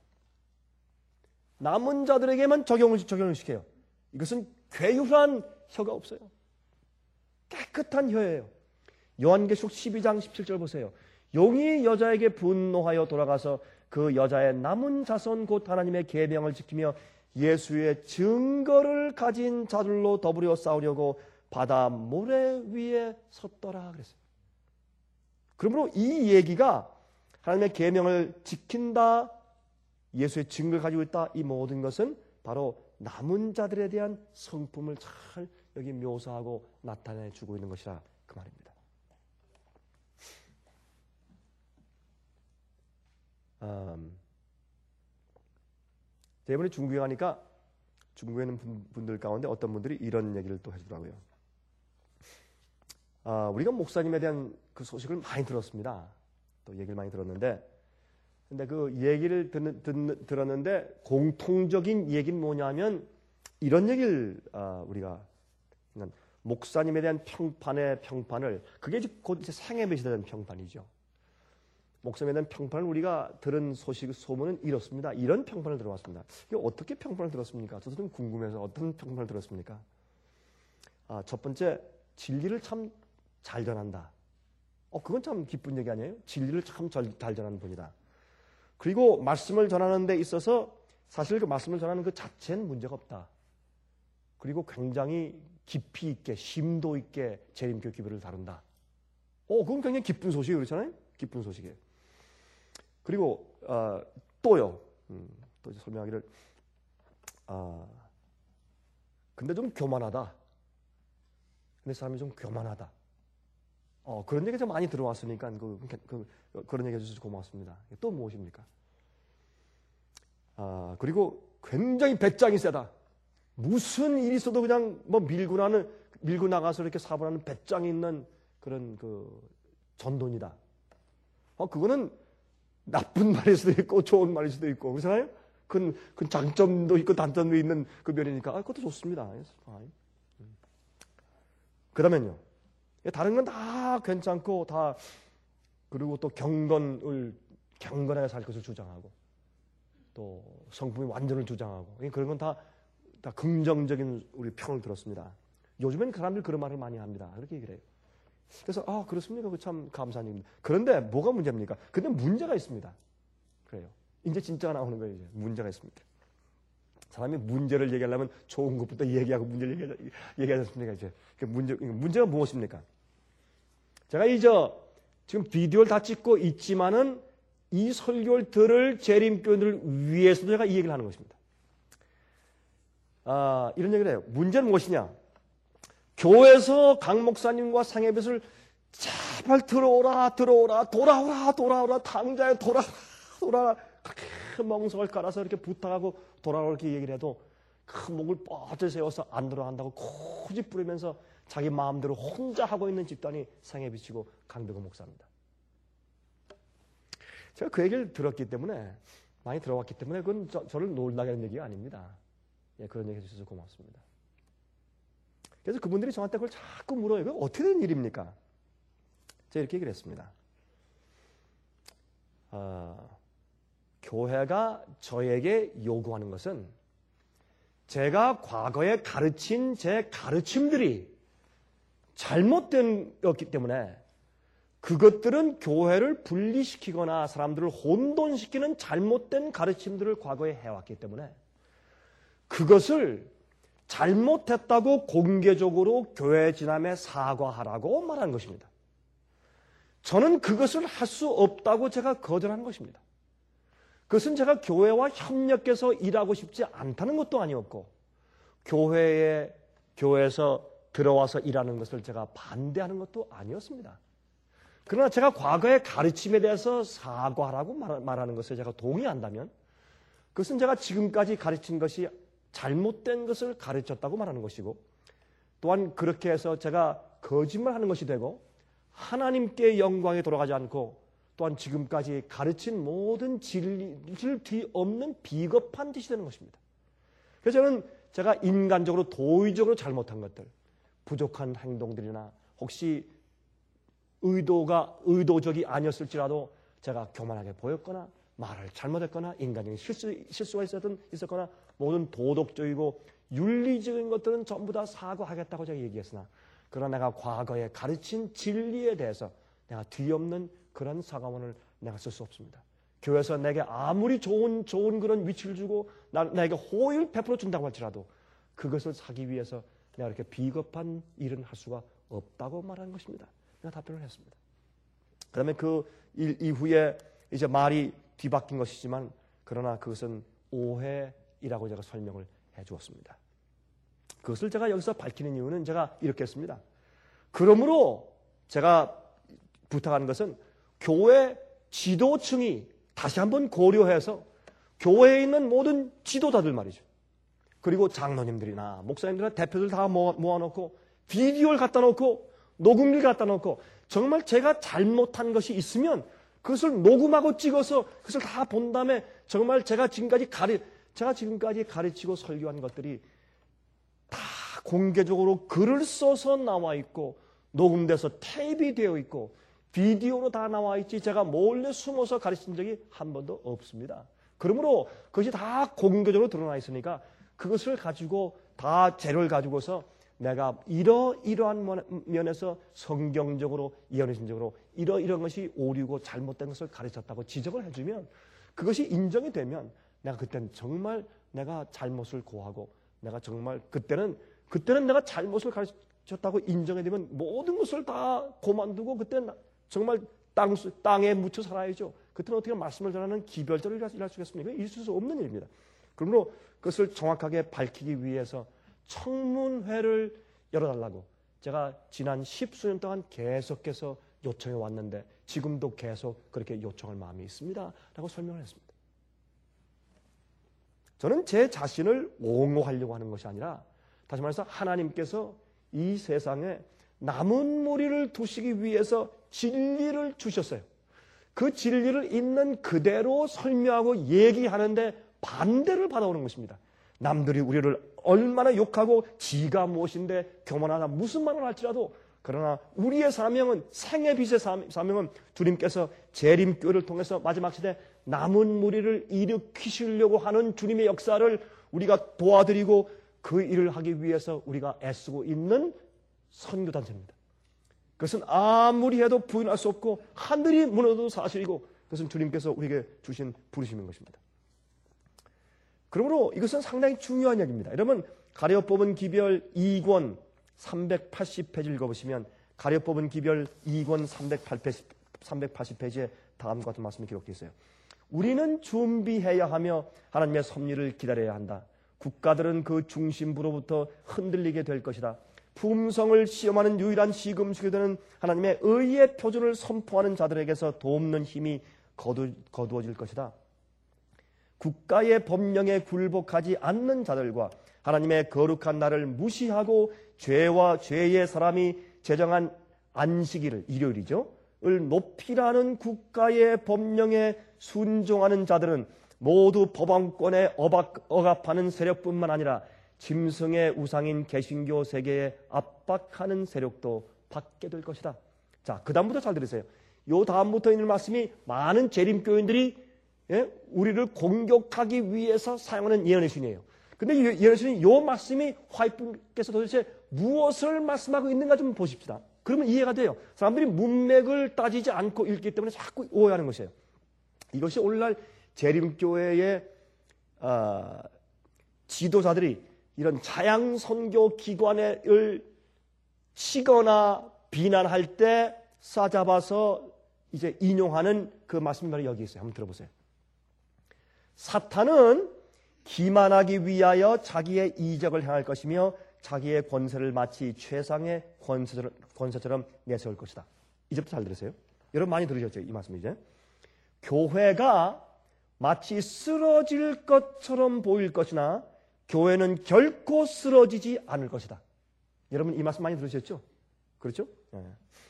[SPEAKER 1] 남은 자들에게만 적용을 시켜요. 이것은 괴휼한 혀가 없어요. 깨끗한 혀예요. 요한계시록 12장 17절 보세요. 용이 여자에게 분노하여 돌아가서 그 여자의 남은 자손 곧 하나님의 계명을 지키며 예수의 증거를 가진 자들로 더불어 싸우려고 바다 모래 위에 섰더라 그랬어요. 그러므로 이 얘기가 하나님의 계명을 지킨다, 예수의 증거를 가지고 있다, 이 모든 것은 바로 남은 자들에 대한 성품을 잘 여기 묘사하고 나타내주고 있는 것이라 그 말입니다. 이번에 중국에 가니까 중국에 있는 분들 가운데 어떤 분들이 이런 얘기를 또 해주더라고요. 우리가 목사님에 대한 그 소식을 많이 들었습니다. 또 얘기를 많이 들었는데, 근데 그 얘기를 들었는데 공통적인 얘기는 뭐냐면 이런 얘기를 우리가 목사님에 대한 평판을 그게 곧 이제 생애 메시지에 대한 평판이죠. 목사님에 대한 평판을 우리가 들은 소문은 이렇습니다. 이런 평판을 들어왔습니다. 이게 어떻게 평판을 들었습니까? 저도 좀 궁금해서 어떤 평판을 들었습니까? 첫 번째, 진리를 참 잘 전한다. 그건 참 기쁜 얘기 아니에요? 진리를 참 잘 전하는 분이다. 그리고 말씀을 전하는 데 있어서 사실 그 말씀을 전하는 그 자체는 문제가 없다. 그리고 굉장히 깊이 있게, 심도 있게 재림교회 기별을 다룬다. 그건 굉장히 기쁜 소식이에요. 그렇잖아요? 기쁜 소식이에요. 그리고 또요. 또 이제 설명하기를 근데 좀 교만하다. 근데 사람이 좀 교만하다. 그런 얘기가 좀 많이 들어왔으니까 그런 얘기 해주셔서 고맙습니다. 또 무엇입니까? 그리고 굉장히 배짱이 세다. 무슨 일이 있어도 그냥 뭐 밀고 나가서 이렇게 사보하는 배짱이 있는 그런 그 전돈이다. 그거는 나쁜 말일 수도 있고 좋은 말일 수도 있고 그렇잖아요? 그 장점도 있고 단점도 있는 그 면이니까 그것도 좋습니다. 그다음에요. 다른 건 다 괜찮고 다 그리고 또 경건을 경건하게 살 것을 주장하고 또 성품의 완전을 주장하고 그런 건 다 긍정적인 우리 평을 들었습니다. 요즘엔 사람들이 그런 말을 많이 합니다. 그렇게 얘기를 해요. 그래서 그렇습니까? 참 감사한 얘기입니다. 그런데 뭐가 문제입니까? 근데 문제가 있습니다. 그래요. 이제 진짜가 나오는 거예요. 이제 문제가 있습니다. 사람이 문제를 얘기하려면 좋은 것부터 얘기하고 문제를 얘기하지 않습니까? 이제 문제가 무엇입니까? 제가 지금 비디오를 다 찍고 있지만은 이 설교를 들을 재림교인들을 위해서도 제가 이 얘기를 하는 것입니다. 이런 얘기를 해요. 문제는 무엇이냐? 교회에서 강 목사님과 상해뱃을 제발 돌아오라 당자에 돌아오라 그렇게 멍석을 깔아서 이렇게 부탁하고 돌아오라 이렇게 얘기를 해도 그 목을 뻗어 세워서 안 돌아간다고 고집 부리면서 자기 마음대로 혼자 하고 있는 집단이 상해비치고 강덕호 목사입니다. 제가 그 얘기를 들었기 때문에 많이 들어왔기 때문에 그건 저를 놀라게 하는 얘기가 아닙니다. 예, 그런 얘기 해주셔서 고맙습니다. 그래서 그분들이 저한테 그걸 자꾸 물어요. 그게 어떻게 된 일입니까? 제가 이렇게 얘기를 했습니다. 교회가 저에게 요구하는 것은 제가 과거에 가르친 제 가르침들이 잘못된 었기 때문에 그것들은 교회를 분리시키거나 사람들을 혼돈시키는 잘못된 가르침들을 과거에 해왔기 때문에 그것을 잘못했다고 공개적으로 교회 지남에 사과하라고 말하는 것입니다. 저는 그것을 할 수 없다고 제가 거절한 것입니다. 그것은 제가 교회와 협력해서 일하고 싶지 않다는 것도 아니었고 교회에서 들어와서 일하는 것을 제가 반대하는 것도 아니었습니다. 그러나 제가 과거의 가르침에 대해서 사과하라고 말하는 것에 제가 동의한다면 그것은 제가 지금까지 가르친 것이 잘못된 것을 가르쳤다고 말하는 것이고 또한 그렇게 해서 제가 거짓말하는 것이 되고 하나님께 영광에 돌아가지 않고 또한 지금까지 가르친 모든 진리를 뒤엎는 비겁한 짓이 되는 것입니다. 그래서 저는 제가 인간적으로 도의적으로 잘못한 것들 부족한 행동들이나 혹시 의도적이 아니었을지라도 제가 교만하게 보였거나 말을 잘못했거나 인간적인 실수가 있었거나 모든 도덕적이고 윤리적인 것들은 전부 다 사과하겠다고 제가 얘기했으나 그러나 내가 과거에 가르친 진리에 대해서 내가 뒤엎는 그런 사과문을 내가 쓸 수 없습니다. 교회에서 내게 아무리 좋은 그런 위치를 주고 나에게 호의를 베풀어 준다고 할지라도 그것을 사기 위해서 내가 이렇게 비겁한 일은 할 수가 없다고 말하는 것입니다. 내가 답변을 했습니다. 그 다음에 그 일 이후에 이제 말이 뒤바뀐 것이지만 그러나 그것은 오해이라고 제가 설명을 해 주었습니다. 그것을 제가 여기서 밝히는 이유는 제가 이렇게 했습니다. 그러므로 제가 부탁하는 것은 교회 지도층이 다시 한번 고려해서 교회에 있는 모든 지도자들 말이죠. 그리고 장로님들이나 목사님들이나 대표들 다 모아놓고 비디오를 갖다 놓고 녹음기를 갖다 놓고 정말 제가 잘못한 것이 있으면 그것을 녹음하고 찍어서 그것을 다 본 다음에 정말 제가 지금까지 가르치고 설교한 것들이 다 공개적으로 글을 써서 나와 있고 녹음돼서 테이프가 되어 있고 비디오로 다 나와 있지 제가 몰래 숨어서 가르친 적이 한 번도 없습니다. 그러므로 그것이 다 공개적으로 드러나 있으니까 그것을 가지고 다 재료를 가지고서 내가 이러한 면에서 성경적으로 예언의신적으로 이런 것이 오류고 잘못된 것을 가르쳤다고 지적을 해주면 그것이 인정이 되면 내가 그때는 정말 내가 잘못을 고하고 내가 정말 그때는 내가 잘못을 가르쳤다고 인정이 되면 모든 것을 다 고만두고 그때는 정말 땅에 묻혀 살아야죠. 그때는 어떻게 말씀을 전하는 기별자를 일할 수 있겠습니까? 있을 수 없는 일입니다. 그러므로 그것을 정확하게 밝히기 위해서 청문회를 열어달라고 제가 지난 10수년 동안 계속해서 요청해 왔는데 지금도 계속 그렇게 요청할 마음이 있습니다. 라고 설명을 했습니다. 저는 제 자신을 옹호하려고 하는 것이 아니라 다시 말해서 하나님께서 이 세상에 남은 무리를 두시기 위해서 진리를 주셨어요. 그 진리를 있는 그대로 설명하고 얘기하는데 반대를 받아오는 것입니다. 남들이 우리를 얼마나 욕하고 지가 무엇인데 교만하다 무슨 말을 할지라도 그러나 우리의 사명은, 생의 빛의 사명은 주님께서 재림교회를 통해서 마지막 시대 남은 무리를 일으키시려고 하는 주님의 역사를 우리가 도와드리고 그 일을 하기 위해서 우리가 애쓰고 있는 선교단체입니다. 그것은 아무리 해도 부인할 수 없고 하늘이 무너져도 사실이고 그것은 주님께서 우리에게 주신 부르심인 것입니다. 그러므로 이것은 상당히 중요한 이야기입니다. 여러분, 가려 뽑은 기별 2권 380페이지를 읽어보시면 가려 뽑은 기별 2권 380페이지에 다음과 같은 말씀이 기록되어 있어요. 우리는 준비해야 하며 하나님의 섭리를 기다려야 한다. 국가들은 그 중심부로부터 흔들리게 될 것이다. 품성을 시험하는 유일한 시금석이 되는 하나님의 의의 표준을 선포하는 자들에게서 돕는 힘이 거두어질 것이다. 국가의 법령에 굴복하지 않는 자들과 하나님의 거룩한 날을 무시하고 죄와 죄의 사람이 제정한 안식일을, 일요일이죠, 을 높이라는 국가의 법령에 순종하는 자들은 모두 법왕권에 억압하는 세력뿐만 아니라 짐승의 우상인 개신교 세계에 압박하는 세력도 받게 될 것이다. 자, 그 다음부터 잘 들으세요. 요 다음부터 있는 말씀이 많은 재림교인들이 우리를 공격하기 위해서 사용하는 예언의 신이에요. 근데 예언의 신이 요 말씀이 화이트께서 도대체 무엇을 말씀하고 있는가 좀 보십시다. 그러면 이해가 돼요. 사람들이 문맥을 따지지 않고 읽기 때문에 자꾸 오해하는 것이에요. 이것이 오늘날 재림교회의 지도자들이 이런 자양 선교 기관을 치거나 비난할 때 싸잡아서 이제 인용하는 그 말씀이 바로 여기 있어요. 한번 들어보세요. 사탄은 기만하기 위하여 자기의 이적을 향할 것이며 자기의 권세를 마치 최상의 권세처럼 내세울 것이다. 이제부터 잘 들으세요. 여러분 많이 들으셨죠? 이 말씀 이제. 교회가 마치 쓰러질 것처럼 보일 것이나 교회는 결코 쓰러지지 않을 것이다. 여러분 이 말씀 많이 들으셨죠? 그렇죠? 네.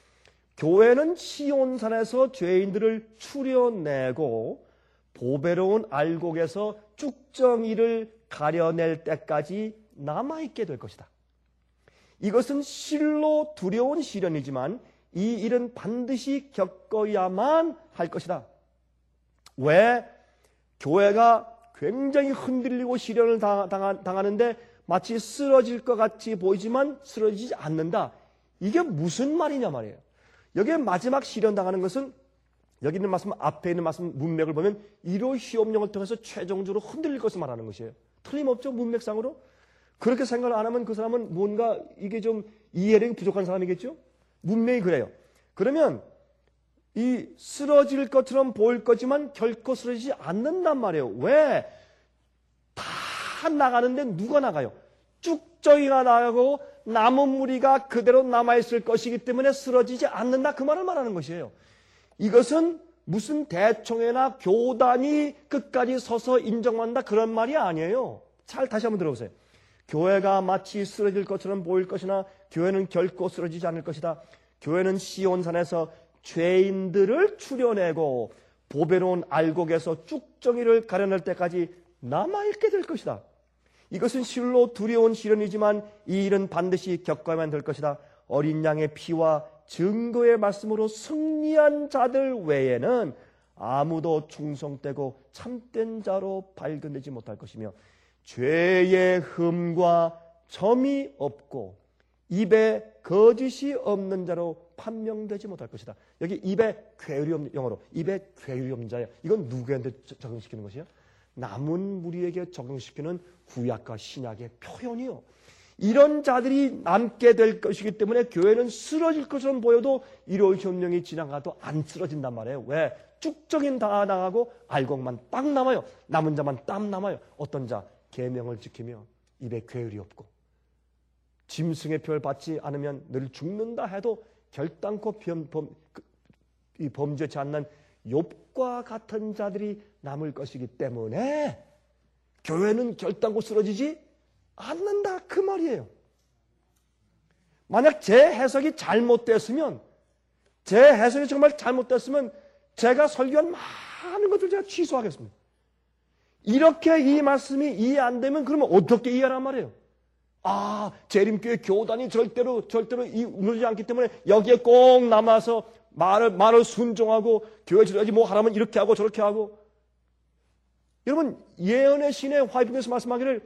[SPEAKER 1] 교회는 시온산에서 죄인들을 추려내고 보배로운 알곡에서 쭉정이를 가려낼 때까지 남아있게 될 것이다. 이것은 실로 두려운 시련이지만 이 일은 반드시 겪어야만 할 것이다. 왜? 교회가 굉장히 흔들리고 시련을 당하는데 마치 쓰러질 것 같이 보이지만 쓰러지지 않는다. 이게 무슨 말이냐 말이에요. 여기에 마지막 시련 당하는 것은 여기 있는 말씀, 앞에 있는 말씀 문맥을 보면 이로 시험령을 통해서 최종적으로 흔들릴 것을 말하는 것이에요. 틀림없죠, 문맥상으로. 그렇게 생각을 안 하면 그 사람은 뭔가 이게 좀 이해력이 부족한 사람이겠죠? 문맥이 그래요. 그러면 이 쓰러질 것처럼 보일 거지만 결코 쓰러지지 않는단 말이에요. 왜? 다 나가는데 누가 나가요? 쭉정이가 나가고 남은 무리가 그대로 남아있을 것이기 때문에 쓰러지지 않는다. 그 말을 말하는 것이에요. 이것은 무슨 대총회나 교단이 끝까지 서서 인정한다 그런 말이 아니에요. 잘 다시 한번 들어보세요. 교회가 마치 쓰러질 것처럼 보일 것이나 교회는 결코 쓰러지지 않을 것이다. 교회는 시온산에서 죄인들을 추려내고 보배로운 알곡에서 쭉정이를 가려낼 때까지 남아있게 될 것이다. 이것은 실로 두려운 시련이지만 이 일은 반드시 겪어야만 될 것이다. 어린 양의 피와 증거의 말씀으로 승리한 자들 외에는 아무도 충성되고 참된 자로 발견되지 못할 것이며 죄의 흠과 점이 없고 입에 거짓이 없는 자로 판명되지 못할 것이다. 여기 입에 괴율이 없는, 영어로 입에 괴율이 없는 자예요. 이건 누구한테 적용시키는 것이에요? 남은 무리에게 적용시키는 구약과 신약의 표현이요. 이런 자들이 남게 될 것이기 때문에 교회는 쓰러질 것처럼 보여도 일요일 협령이 지나가도 안 쓰러진단 말이에요. 왜? 쭉정인 다 나가고 알곡만 딱 남아요. 남은 자만 딱 남아요. 어떤 자? 계명을 지키며 입에 괴율이 없고 짐승의 표를 받지 않으면 늘 죽는다 해도 결단코 범죄치 않는 욥과 같은 자들이 남을 것이기 때문에 교회는 결단코 쓰러지지 않는다 그 말이에요. 만약 제 해석이 잘못됐으면, 제 해석이 정말 잘못됐으면 제가 설교한 많은 것들 제가 취소하겠습니다. 이렇게 이 말씀이 이해 안 되면 그러면 어떻게 이해하란 말이에요? 재림교회 교단이 절대로 무너지지 않기 때문에 여기에 꼭 남아서 말을 순종하고 교회 지도자지 뭐 하라면 이렇게 하고 저렇게 하고. 여러분, 예언의 신의 화이팅에서 말씀하기를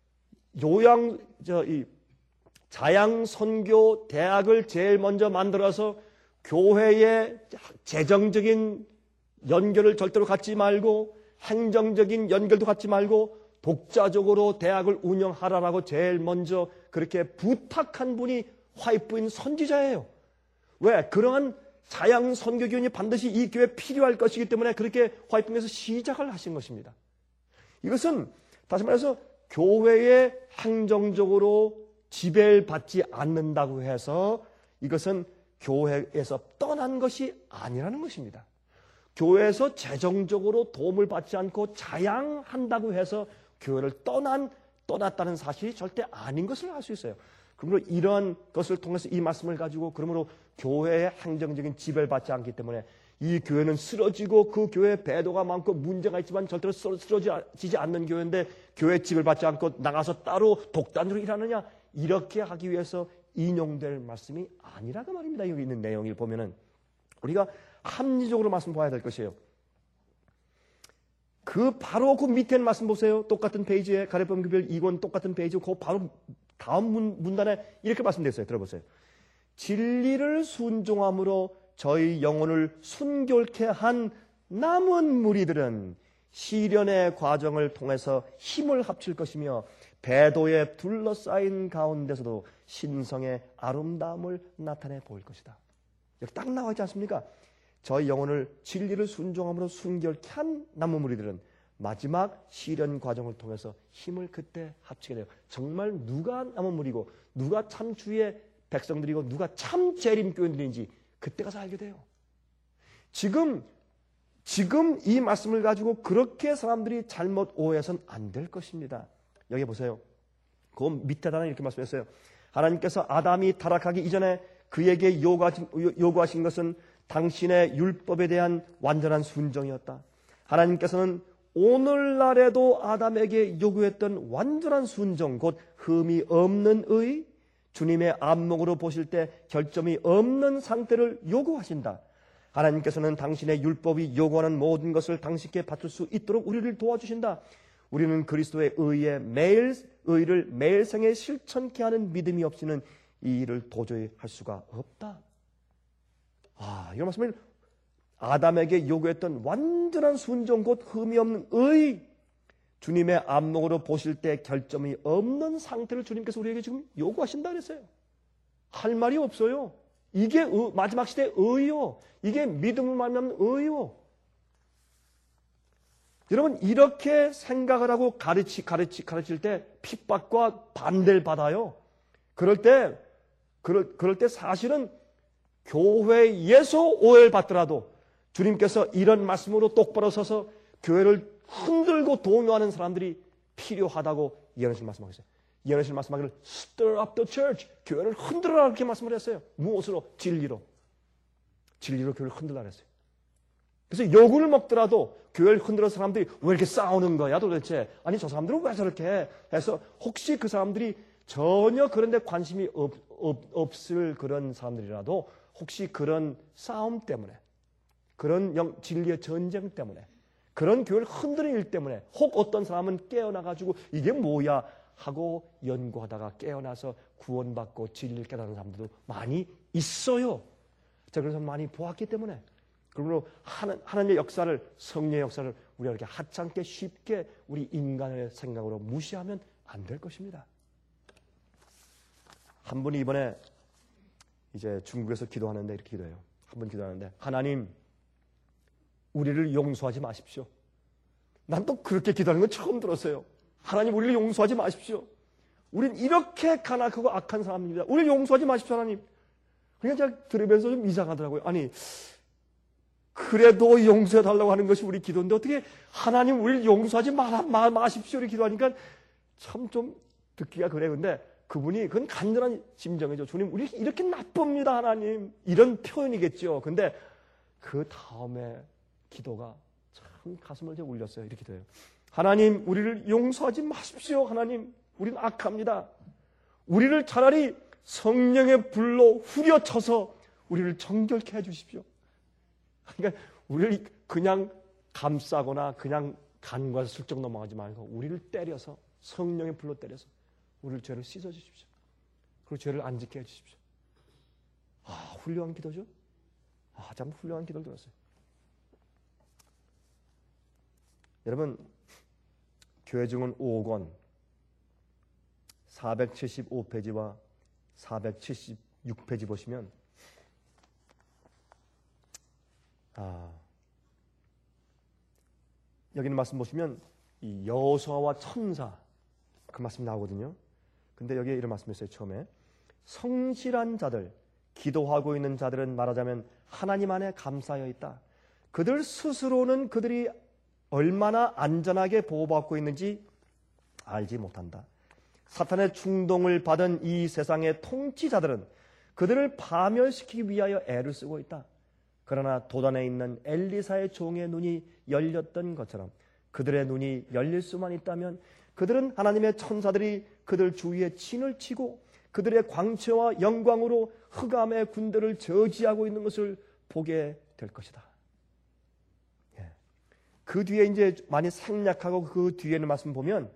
[SPEAKER 1] 자양 선교 대학을 제일 먼저 만들어서 교회의 재정적인 연결을 절대로 갖지 말고 행정적인 연결도 갖지 말고 독자적으로 대학을 운영하라라고 제일 먼저 그렇게 부탁한 분이 화이트인 선지자예요. 왜? 그러한 자양 선교교인이 반드시 이 교회에 필요할 것이기 때문에 그렇게 화이트에서 시작을 하신 것입니다. 이것은 다시 말해서 교회에 행정적으로 지배를 받지 않는다고 해서 이것은 교회에서 떠난 것이 아니라는 것입니다. 교회에서 재정적으로 도움을 받지 않고 자양한다고 해서 교회를 떠났다는 사실이 절대 아닌 것을 알 수 있어요. 그러므로 이런 것을 통해서 이 말씀을 가지고 그러므로 교회의 행정적인 지배를 받지 않기 때문에 이 교회는 쓰러지고 그 교회에 배도가 많고 문제가 있지만 절대로 쓰러지지 않는 교회인데 교회 지배를 받지 않고 나가서 따로 독단적으로 일하느냐, 이렇게 하기 위해서 인용될 말씀이 아니라고 말입니다. 여기 있는 내용을 보면은 우리가 합리적으로 말씀 봐야 될 것이에요. 바로 그 밑에 있는 말씀 보세요. 똑같은 페이지에 가랴포 교별 2권 똑같은 페이지 그 바로 다음 문단에 이렇게 말씀되어 있어요. 들어보세요. 진리를 순종함으로 저희 영혼을 순결케 한 남은 무리들은 시련의 과정을 통해서 힘을 합칠 것이며 배도에 둘러싸인 가운데서도 신성의 아름다움을 나타내 보일 것이다. 여기 딱 나와 있지 않습니까? 저희 영혼을 진리를 순종함으로 순결케 한 남은 무리들은 마지막 시련 과정을 통해서 힘을 그때 합치게 돼요. 정말 누가 남은 무리고 누가 참 주의 백성들이고 누가 참 재림교인들인지 그때 가서 알게 돼요. 지금 이 말씀을 가지고 그렇게 사람들이 잘못 오해해서는 안 될 것입니다. 여기 보세요. 그 밑에다가 이렇게 말씀했어요. 하나님께서 아담이 타락하기 이전에 그에게 요구하신 것은 당신의 율법에 대한 완전한 순종이었다. 하나님께서는 오늘날에도 아담에게 요구했던 완전한 순종, 곧 흠이 없는 의, 주님의 안목으로 보실 때 결점이 없는 상태를 요구하신다. 하나님께서는 당신의 율법이 요구하는 모든 것을 당신께 바칠 수 있도록 우리를 도와주신다. 우리는 그리스도의 의를 매일 생에 실천케 하는 믿음이 없이는 이 일을 도저히 할 수가 없다. 이런 말씀을 아담에게 요구했던 완전한 순종 곧 흠이 없는 의, 주님의 안목으로 보실 때 결점이 없는 상태를 주님께서 우리에게 지금 요구하신다 그랬어요. 할 말이 없어요. 이게 마지막 시대의 의요. 이게 믿음을 말하는 의요. 여러분, 이렇게 생각을 하고 가르칠 때 핍박과 반대를 받아요. 그럴 때 사실은 교회에서 오해를 받더라도 주님께서 이런 말씀으로 똑바로 서서 교회를 흔들고 동요하는 사람들이 필요하다고 예언하신 말씀하고 있어요. 예언하신 말씀하기를 stir up the church, 교회를 흔들어라 이렇게 말씀을 했어요. 무엇으로? 진리로 교회를 흔들라 그랬어요. 그래서 욕을 먹더라도 교회를 흔들어 사람들이 왜 이렇게 싸우는 거야 도대체? 아니 저 사람들은 왜 저렇게 해? 해서 혹시 그 사람들이 전혀 그런 데 관심이 없을 그런 사람들이라도 혹시 그런 싸움 때문에, 그런 진리의 전쟁 때문에, 그런 교회를 흔드는 일 때문에 혹 어떤 사람은 깨어나가지고 이게 뭐야 하고 연구하다가 깨어나서 구원받고 진리를 깨닫는 사람들도 많이 있어요. 제가 그런 사람 많이 보았기 때문에. 그러므로 하나님의 역사를, 성령의 역사를 우리가 이렇게 하찮게 쉽게 우리 인간의 생각으로 무시하면 안 될 것입니다. 한 분이 이번에 이제 중국에서 기도하는데 이렇게 기도해요. 한 분 기도하는데, 하나님, 우리를 용서하지 마십시오. 난 또 그렇게 기도하는 건 처음 들었어요. 하나님, 우리를 용서하지 마십시오. 우린 이렇게 가난하고 악한 사람입니다. 우리를 용서하지 마십시오, 하나님. 그러니까 제가 들으면서 좀 이상하더라고요. 아니, 그래도 용서해달라고 하는 것이 우리 기도인데 어떻게 하나님 우리를 용서하지 마십시오 이렇게 기도하니까 참 좀 듣기가 그래요. 근데 그분이 그건 간절한 심정이죠. 주님, 우리 이렇게 나쁩니다, 하나님. 이런 표현이겠죠. 근데 그 다음에 기도가 참 가슴을 울렸어요. 이렇게 기도해요. 하나님, 우리를 용서하지 마십시오. 하나님, 우리는 악합니다. 우리를 차라리 성령의 불로 후려쳐서 우리를 정결케 해주십시오. 그러니까 우리를 그냥 감싸거나 그냥 간과해서 슬쩍 넘어가지 말고 우리를 때려서 성령의 불로 때려서 우리를 죄를 씻어주십시오. 그리고 죄를 안 짓게 해주십시오. 훌륭한 기도죠? 참 훌륭한 기도를 들었어요. 여러분, 교회 증언 5권 475페이지와 476페이지 보시면 여기 있는 말씀 보시면 이 여호수아와 천사 그 말씀 나오거든요. 근데 여기에 이런 말씀이 있어요. 처음에 성실한 자들, 기도하고 있는 자들은 말하자면 하나님 안에 감싸여 있다. 그들 스스로는 그들이 얼마나 안전하게 보호받고 있는지 알지 못한다. 사탄의 충동을 받은 이 세상의 통치자들은 그들을 파멸시키기 위하여 애를 쓰고 있다. 그러나 도단에 있는 엘리사의 종의 눈이 열렸던 것처럼 그들의 눈이 열릴 수만 있다면 그들은 하나님의 천사들이 그들 주위에 진을 치고 그들의 광채와 영광으로 흑암의 군대를 저지하고 있는 것을 보게 될 것이다. 그 뒤에 이제 많이 생략하고 그 뒤에 있는 말씀 보면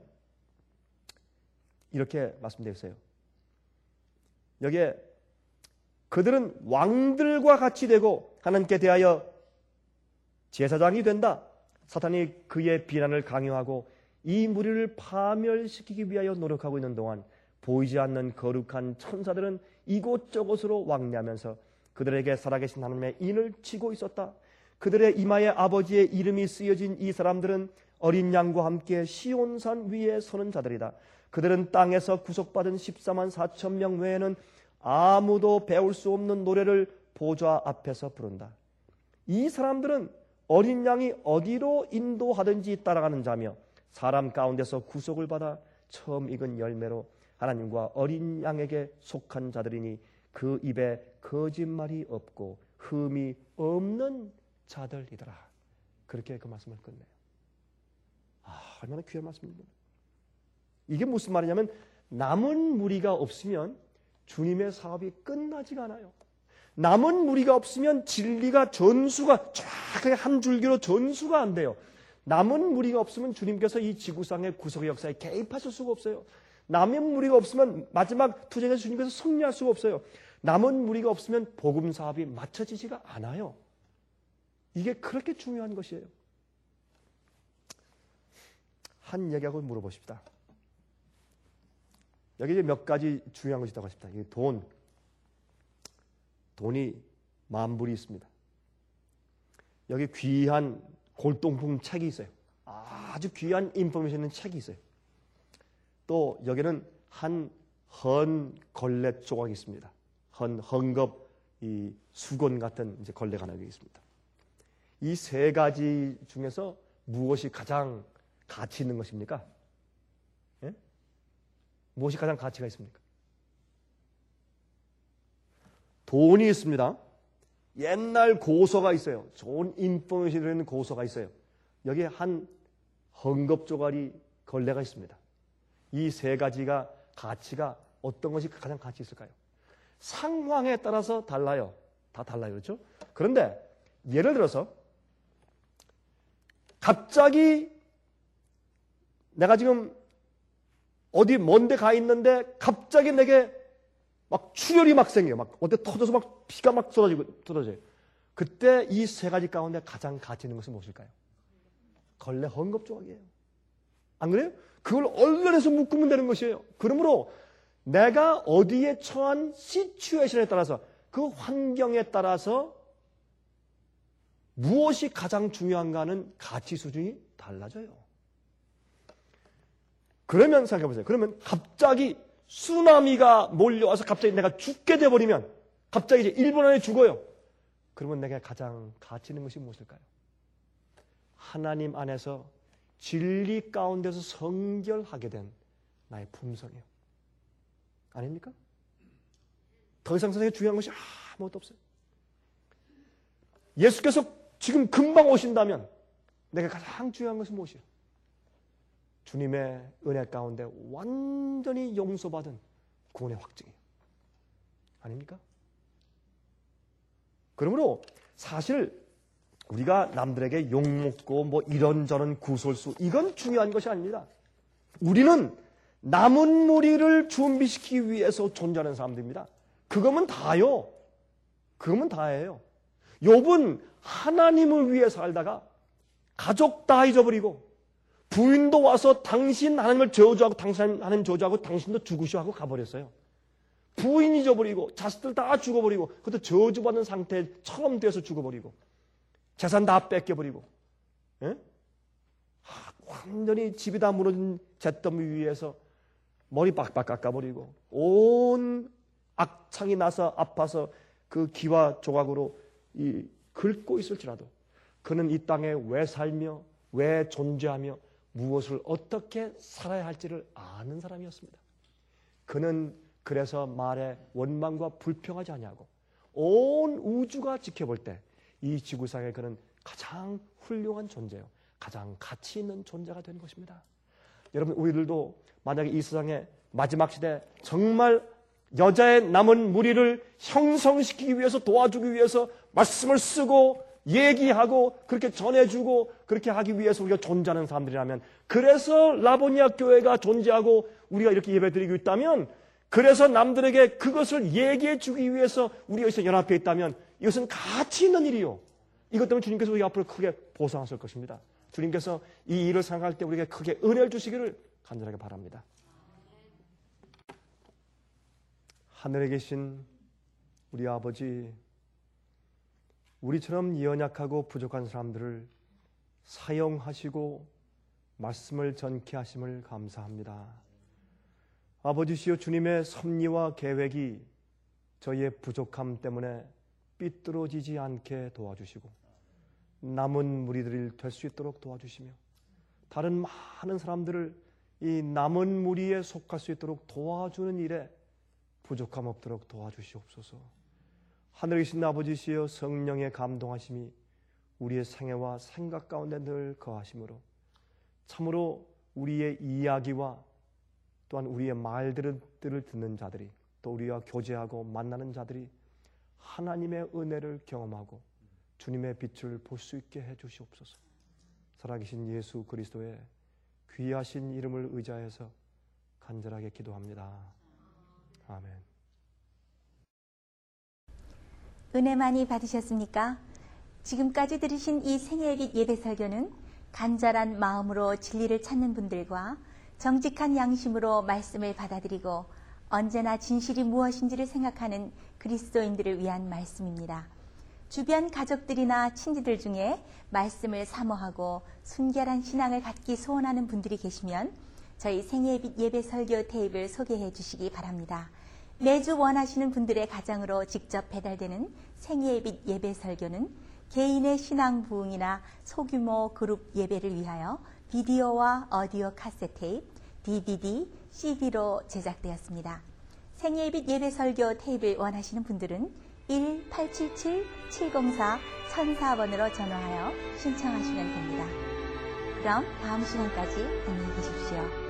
[SPEAKER 1] 이렇게 말씀되어 있어요. 여기에 그들은 왕들과 같이 되고 하나님께 대하여 제사장이 된다. 사탄이 그의 비난을 강요하고 이 무리를 파멸시키기 위하여 노력하고 있는 동안 보이지 않는 거룩한 천사들은 이곳저곳으로 왕래하면서 그들에게 살아계신 하나님의 인을 치고 있었다. 그들의 이마에 아버지의 이름이 쓰여진 이 사람들은 어린 양과 함께 시온산 위에 서는 자들이다. 그들은 땅에서 구속받은 14만 4천 명 외에는 아무도 배울 수 없는 노래를 보좌 앞에서 부른다. 이 사람들은 어린 양이 어디로 인도하든지 따라가는 자며 사람 가운데서 구속을 받아 처음 익은 열매로 하나님과 어린 양에게 속한 자들이니 그 입에 거짓말이 없고 흠이 없는 자들이더라. 그렇게 그 말씀을 끝내요. 얼마나 귀한 말씀입니다. 이게 무슨 말이냐면 남은 무리가 없으면 주님의 사업이 끝나지가 않아요. 남은 무리가 없으면 진리가 전수가 쫙 한 줄기로 전수가 안 돼요. 남은 무리가 없으면 주님께서 이 지구상의 구속의 역사에 개입하실 수가 없어요. 남은 무리가 없으면 마지막 투쟁에서 주님께서 승리할 수가 없어요. 남은 무리가 없으면 복음 사업이 맞춰지지가 않아요. 이게 그렇게 중요한 것이에요. 한 얘기하고 물어보십시다. 여기 이제 몇 가지 중요한 것이 있다고 하십니다. 돈이 만불이 있습니다. 여기 귀한 골동품 책이 있어요. 아주 귀한 인포메이션 있는 책이 있어요. 또 여기는 한 헌 걸레 조각이 있습니다. 헝겊 이 수건 같은 이제 걸레가 하나 여기 있습니다. 이 세 가지 중에서 무엇이 가장 가치 있는 것입니까? 예? 무엇이 가장 가치가 있습니까? 돈이 있습니다. 옛날 고서가 있어요. 좋은 인포메이션이 들어있는 고서가 있어요. 여기에 한 헝겊 조각이 걸레가 있습니다. 이 세 가지가 가치가 어떤 것이 가장 가치 있을까요? 상황에 따라서 달라요. 다 달라요. 그렇죠? 그런데 예를 들어서 갑자기 내가 지금 어디 먼데 가 있는데 갑자기 내게 막 출혈이 막 생겨요. 막 어디 터져서 막 피가 막 쏟아져요. 그때 이 세 가지 가운데 가장 가치 있는 것은 무엇일까요? 걸레 헝겊 조각이에요. 안 그래요? 그걸 얼른해서 묶으면 되는 것이에요. 그러므로 내가 어디에 처한 시츄에이션에 따라서 그 환경에 따라서 무엇이 가장 중요한가는 가치 수준이 달라져요. 그러면 생각해보세요. 그러면 갑자기 쓰나미가 몰려와서 갑자기 내가 죽게 돼버리면 갑자기 이제 1분 안에 죽어요. 그러면 내게 가장 가치 있는 것이 무엇일까요? 하나님 안에서 진리 가운데서 성결하게 된 나의 품성이요. 아닙니까? 더 이상 세상에 중요한 것이 아무것도 없어요. 예수께서 지금 금방 오신다면 내가 가장 중요한 것은 무엇이에요? 주님의 은혜 가운데 완전히 용서받은 구원의 확증이에요. 아닙니까? 그러므로 사실 우리가 남들에게 욕먹고 뭐 이런저런 구설수 이건 중요한 것이 아닙니다. 우리는 남은 무리를 준비시키기 위해서 존재하는 사람들입니다. 그거면 다요. 그거면 다예요. 욥은 하나님을 위해 살다가 가족 다 잊어버리고 부인도 와서 당신 하나님을 저주하고 당신 하나님 저주하고 당신도 죽으시오 하고 가버렸어요. 부인 잊어버리고 자식들 다 죽어버리고 그것도 저주받는 상태처럼 돼서 죽어버리고 재산 다 뺏겨버리고 완전히 집이 다 무너진 잿더미 위에서 머리 빡빡 깎아버리고 온 악창이 나서 아파서 그 기와 조각으로 긁고 있을지라도 그는 이 땅에 왜 살며 왜 존재하며 무엇을 어떻게 살아야 할지를 아는 사람이었습니다. 그는 그래서 말에 원망과 불평하지 아니하고 온 우주가 지켜볼 때 이 지구상에 그는 가장 훌륭한 존재요. 가장 가치 있는 존재가 된 것입니다. 여러분 우리들도 만약에 이 세상의 마지막 시대 정말 여자의 남은 무리를 형성시키기 위해서 도와주기 위해서 말씀을 쓰고 얘기하고 그렇게 전해주고 그렇게 하기 위해서 우리가 존재하는 사람들이라면 그래서 라보니아 교회가 존재하고 우리가 이렇게 예배드리고 있다면 그래서 남들에게 그것을 얘기해 주기 위해서 우리가 여기서 연합해 있다면 이것은 가치 있는 일이요. 이것 때문에 주님께서 우리 앞으로 크게 보상하실 것입니다. 주님께서 이 일을 생각할 때 우리에게 크게 은혜를 주시기를 간절하게 바랍니다. 하늘에 계신 우리 아버지, 우리처럼 연약하고 부족한 사람들을 사용하시고 말씀을 전케 하심을 감사합니다. 아버지시여 주님의 섭리와 계획이 저희의 부족함 때문에 삐뚤어지지 않게 도와주시고 남은 무리들이 될 수 있도록 도와주시며 다른 많은 사람들을 이 남은 무리에 속할 수 있도록 도와주는 일에 부족함 없도록 도와주시옵소서. 하늘에 계신 아버지시여 성령의 감동하심이 우리의 생애와 생각 가운데 늘 거하심으로 참으로 우리의 이야기와 또한 우리의 말들을 듣는 자들이 또 우리와 교제하고 만나는 자들이 하나님의 은혜를 경험하고 주님의 빛을 볼 수 있게 해주시옵소서. 살아계신 예수 그리스도의 귀하신 이름을 의지해서 간절하게 기도합니다. 아멘.
[SPEAKER 2] 은혜 많이 받으셨습니까? 지금까지 들으신 이 생애의 빛 예배 설교는 간절한 마음으로 진리를 찾는 분들과 정직한 양심으로 말씀을 받아들이고 언제나 진실이 무엇인지를 생각하는 그리스도인들을 위한 말씀입니다. 주변 가족들이나 친지들 중에 말씀을 사모하고 순결한 신앙을 갖기 소원하는 분들이 계시면 저희 생애의 빛 예배 설교 테이프를 소개해 주시기 바랍니다. 매주 원하시는 분들의 가정으로 직접 배달되는 생애의 빛 예배 설교는 개인의 신앙 부흥이나 소규모 그룹 예배를 위하여 비디오와 오디오 카세트 테이프, DVD, CD로 제작되었습니다. 생애의 빛 예배 설교 테이프를 원하시는 분들은 1-877-704-1004번으로 전화하여 신청하시면 됩니다. 그럼 다음 시간까지 안녕히 계십시오.